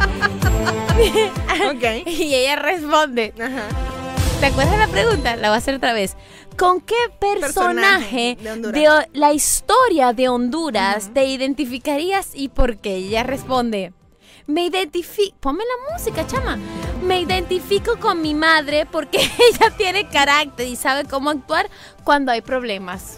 Ok. Y ella responde. Ajá. ¿Te acuerdas de la pregunta? La voy a hacer otra vez. ¿Con qué personaje, Personaje de Honduras. de o- la historia de Honduras te identificarías y por qué? Y ella responde. Me identifico, ponme la música, chama. Me identifico con mi madre porque ella tiene carácter y sabe cómo actuar cuando hay problemas.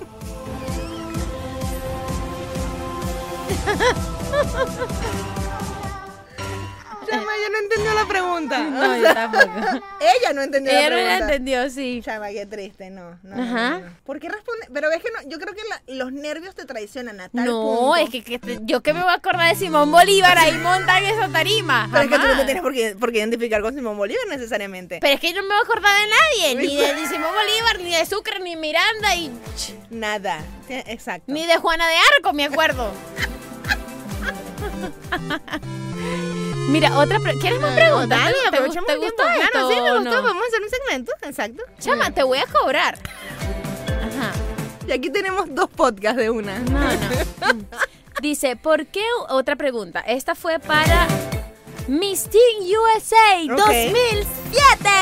Chama, ella no entendió la pregunta. No, O yo sea, tampoco. ella no entendió Ella la no pregunta. la entendió, sí. Chama, qué triste, no. no, no, Ajá. no, no. ¿Por qué responde? Pero es que no, yo creo que la- los nervios te traicionan a tal No, punto. es que, que te- yo que me voy a acordar de Simón Bolívar ahí montan esa tarima. Pero es que tú no jamás. te tienes por qué, por qué identificar con Simón Bolívar necesariamente. Pero es que yo no me voy a acordar de nadie, ni de ni Simón Bolívar, ni de Sucre, ni Miranda, y ch, Nada. Sí, exacto. ni de Juana de Arco, me acuerdo. Mira, otra pre- ¿quieres más preguntas? Dale, ¿Te, te, aprovechemos te el gustó tiempo. esto Claro, sí, me o gustó. no? Podemos hacer un segmento. Exacto. Chama, te voy a cobrar. Ajá. Y aquí tenemos dos podcasts de una. No, no. Dice, ¿por qué? Otra pregunta. Esta fue para Miss Teen U S A Ok. dos mil siete.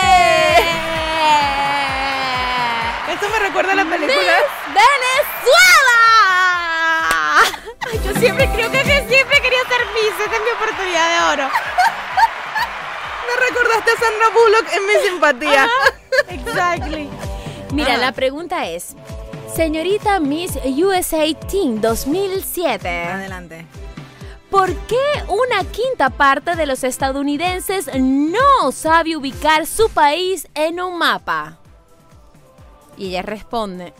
Esto me recuerda a la película. Miss Venezuela. Ay, yo siempre creo que, que siempre quería ser Miss. Esta es mi oportunidad de oro. Me recordaste a Sandra Bullock en Mi Simpatía. Exactly. Mira, Ajá. la pregunta es, señorita Miss U S A Teen dos mil siete, Adelante. ¿por qué una quinta parte de los estadounidenses no sabe ubicar su país en un mapa? Y ella responde,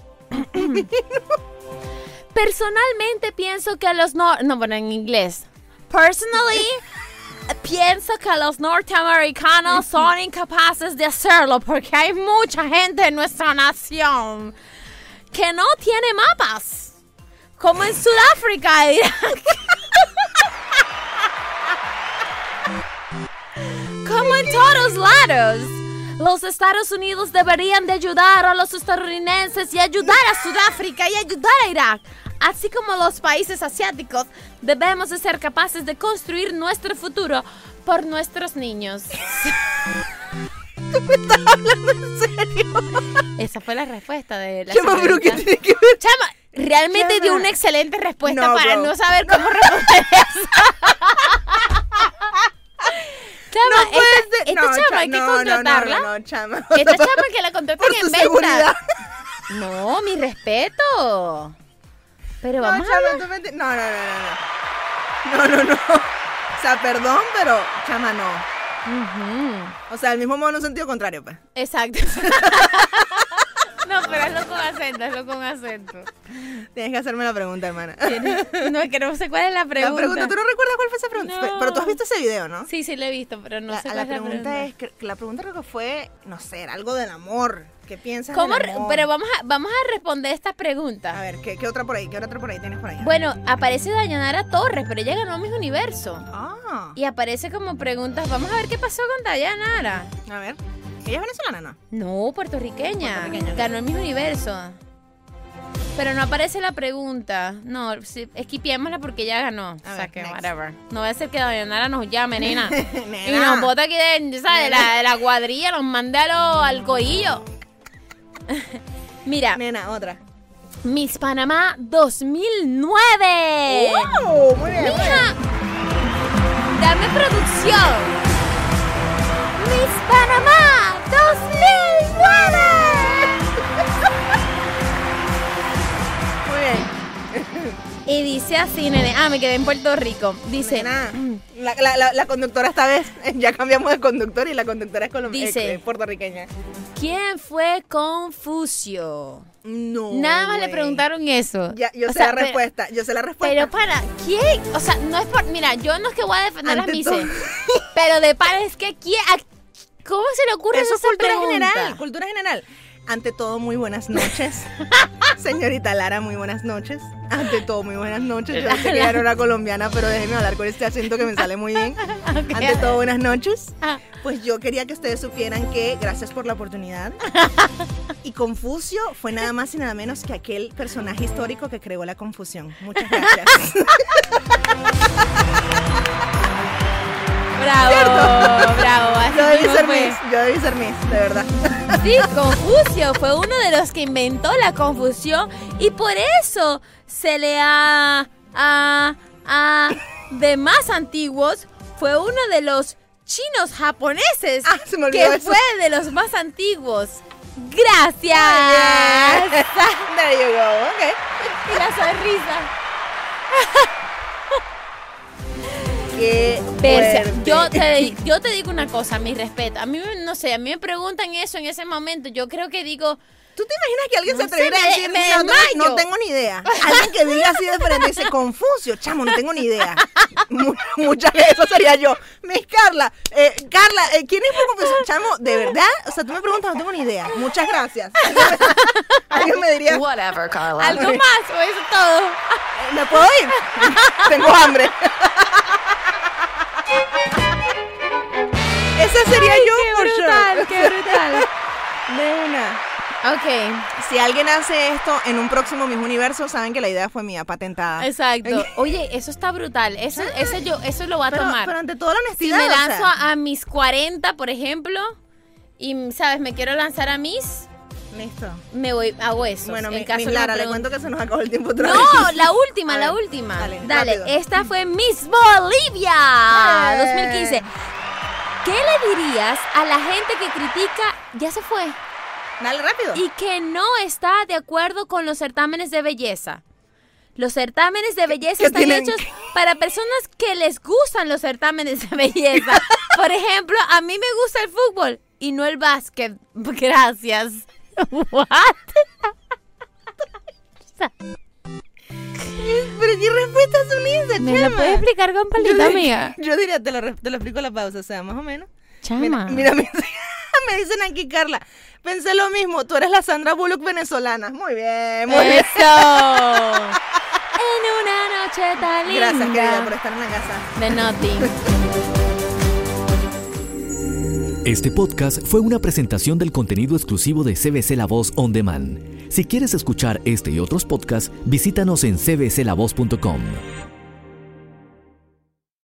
personalmente pienso que los no... No, bueno, en inglés. Personally, pienso que los norteamericanos son incapaces de hacerlo porque hay mucha gente en nuestra nación que no tiene mapas. Como en Sudáfrica e Irak. Como en todos lados. Los Estados Unidos deberían de ayudar a los estadounidenses y ayudar a Sudáfrica y ayudar a Irak. Así como los países asiáticos, debemos de ser capaces de construir nuestro futuro por nuestros niños. ¿Tú me estás hablando en serio? Esa fue la respuesta de la Chama, pero ¿qué señorita. tiene que ver? Chama, realmente Chama. dio una excelente respuesta No, para bro. no saber cómo responder eso. Chama, No puede esta, ser. esta No, chama cha- hay que no, contratarla. No, no, no, chama. Esta chama que la contratan Por en tu venta. seguridad. No, mi respeto. Pero No, vamos a chama, ver. tú me enti- no, no, no, no, no. No, no, no. O sea, perdón, pero chama, no. Ujú. O sea, el mismo modo en un sentido contrario, pues. Exacto. No, pero hazlo con acento, hazlo con acento. Tienes que hacerme la pregunta, hermana. ¿Tienes? No, es que no sé cuál es la pregunta. La pregunta, ¿tú no recuerdas cuál fue esa pregunta? No. Pero, pero tú has visto ese video, ¿no? Sí, sí, lo he visto, pero no la, sé la cuál es la pregunta pregunta. es, que- la pregunta creo que fue, no sé, era algo del amor. ¿Qué piensas ¿Cómo del re- amor? Pero vamos a, vamos a responder esta pregunta. A ver, ¿qué, qué otra por ahí? ¿Qué otra por ahí tienes por ahí? Bueno, aparece Dayanara Torres, pero ella ganó Miss Universo. Ah, Y aparece como preguntas. Vamos a ver qué pasó con Dayanara. a ver. ¿Ella es venezolana, no? No, puertorriqueña. Puertorriqueña. Ganó el Miss Universo. Pero no aparece la pregunta. No, sí, esquipiémosla porque ella ganó. A o sea ver, que, next. whatever. No va a ser que Dayanara nos llame, nena. Y Nena. nos bota aquí de, ¿sabes? de, la, de la cuadrilla, nos mande a lo- al coillo. Mira, Nena, otra. Miss Panamá dos mil nueve. ¡Wow! Muy bien, muy bien. Mija, dame producción. Miss Panamá dos mil nueve. Muy bien. Y dice así, nene. Ah, me quedé en Puerto Rico. Dice, Nena, la, la, la, la conductora esta vez, ya cambiamos de conductor y la conductora es colom- Dice- eh, puertorriqueña. ¿quién fue Confucio? No. Nada más le güey. preguntaron eso. Ya, yo O sé sea, la pero- respuesta, yo sé la respuesta. Pero para, ¿quién? O sea, no es por... Mira, yo no es que voy a defender Ante las mises. todo- Pero de para es que ¿quién? a- ¿Cómo se le ocurre Eso es esa cultura pregunta? general, cultura general. Ante todo, muy buenas noches. Señorita Lara, muy buenas noches. Ante todo, muy buenas noches. Yo sé que ella era una colombiana, pero déjenme hablar con este acento que me sale muy bien. Ok. Ante todo, buenas noches. Ah. Pues yo quería que ustedes supieran que gracias por la oportunidad. Y Confucio fue nada más y nada menos que aquel personaje histórico que creó la confusión. Muchas gracias. Bravo, bravo. Así Yo debí mismo ser fue. Miss, yo debí ser Miss, de verdad. Sí, Confucio fue uno de los que inventó la confusión y por eso se le ha a, a de más antiguos fue uno de los chinos japoneses Ah, se me olvidó que eso. fue de los más antiguos. Gracias. Yeah. There you go, ok. Y la sonrisa. Qué Persia, fuerte. yo te, yo te digo una cosa, mi respeto. A mí, no sé, a mí me preguntan eso en ese momento. Yo creo que digo, ¿Tú te imaginas que alguien No se atreviera sé, a me- decir, me "Mira, no, desmayo"? no tengo ni idea? Alguien que diga así de frente dice, Confucio, chamo, no tengo ni idea. Mu- Muchas veces eso sería yo. Miss Carla, eh, Carla, eh, ¿quién es por Confucio? Chamo, ¿de verdad? O sea, tú me preguntas, no tengo ni idea. Muchas gracias. Alguien me diría, Whatever, Carla. ¿algo más o eso todo? ¿me puedo ir? Tengo hambre. esa sería yo, ¡Qué por brutal, sure. qué brutal! De una. Ok, Si alguien hace esto en un próximo Miss Universo, saben que la idea fue mía, patentada. exacto. Oye, eso está brutal. Eso, eso, yo, eso lo voy a Pero, tomar. pero ante toda la Si honestidad, me o lanzo sea, a, a mis cuarenta, por ejemplo, y, ¿sabes? Me quiero lanzar a mis, listo. me voy, hago eso. Bueno, en mi, caso Miss de Lara, me le pregunten. cuento que se nos acabó el tiempo otra vez. No, la última, A la ver, última. dale, Dale, rápido. esta fue Miss Bolivia ¡Eh! dos mil quince. ¿Qué le dirías a la gente que critica, ya se fue, Dale, rápido. y que no está de acuerdo con los certámenes de belleza? Los certámenes de belleza qué están tienen? hechos para personas que les gustan los certámenes de belleza. Por ejemplo, a mí me gusta el fútbol y no el básquet. Gracias. What? Pero ¿qué respuestas son esas, ¿Me la chama? puedes explicar con Yo palito, diría- amiga? Yo diría, te lo, re- te lo explico a la pausa, o sea, más o menos. Chama. Mira, mira, me, me dicen aquí, Carla, pensé lo mismo, tú eres la Sandra Bullock venezolana. Muy bien, muy bien. ¡Eso! En una noche tan linda. Gracias, querida, por estar en la casa. De Nothing. Este podcast fue una presentación del contenido exclusivo de C B C La Voz On Demand. Si quieres escuchar este y otros podcasts, visítanos en c b c la voz punto com.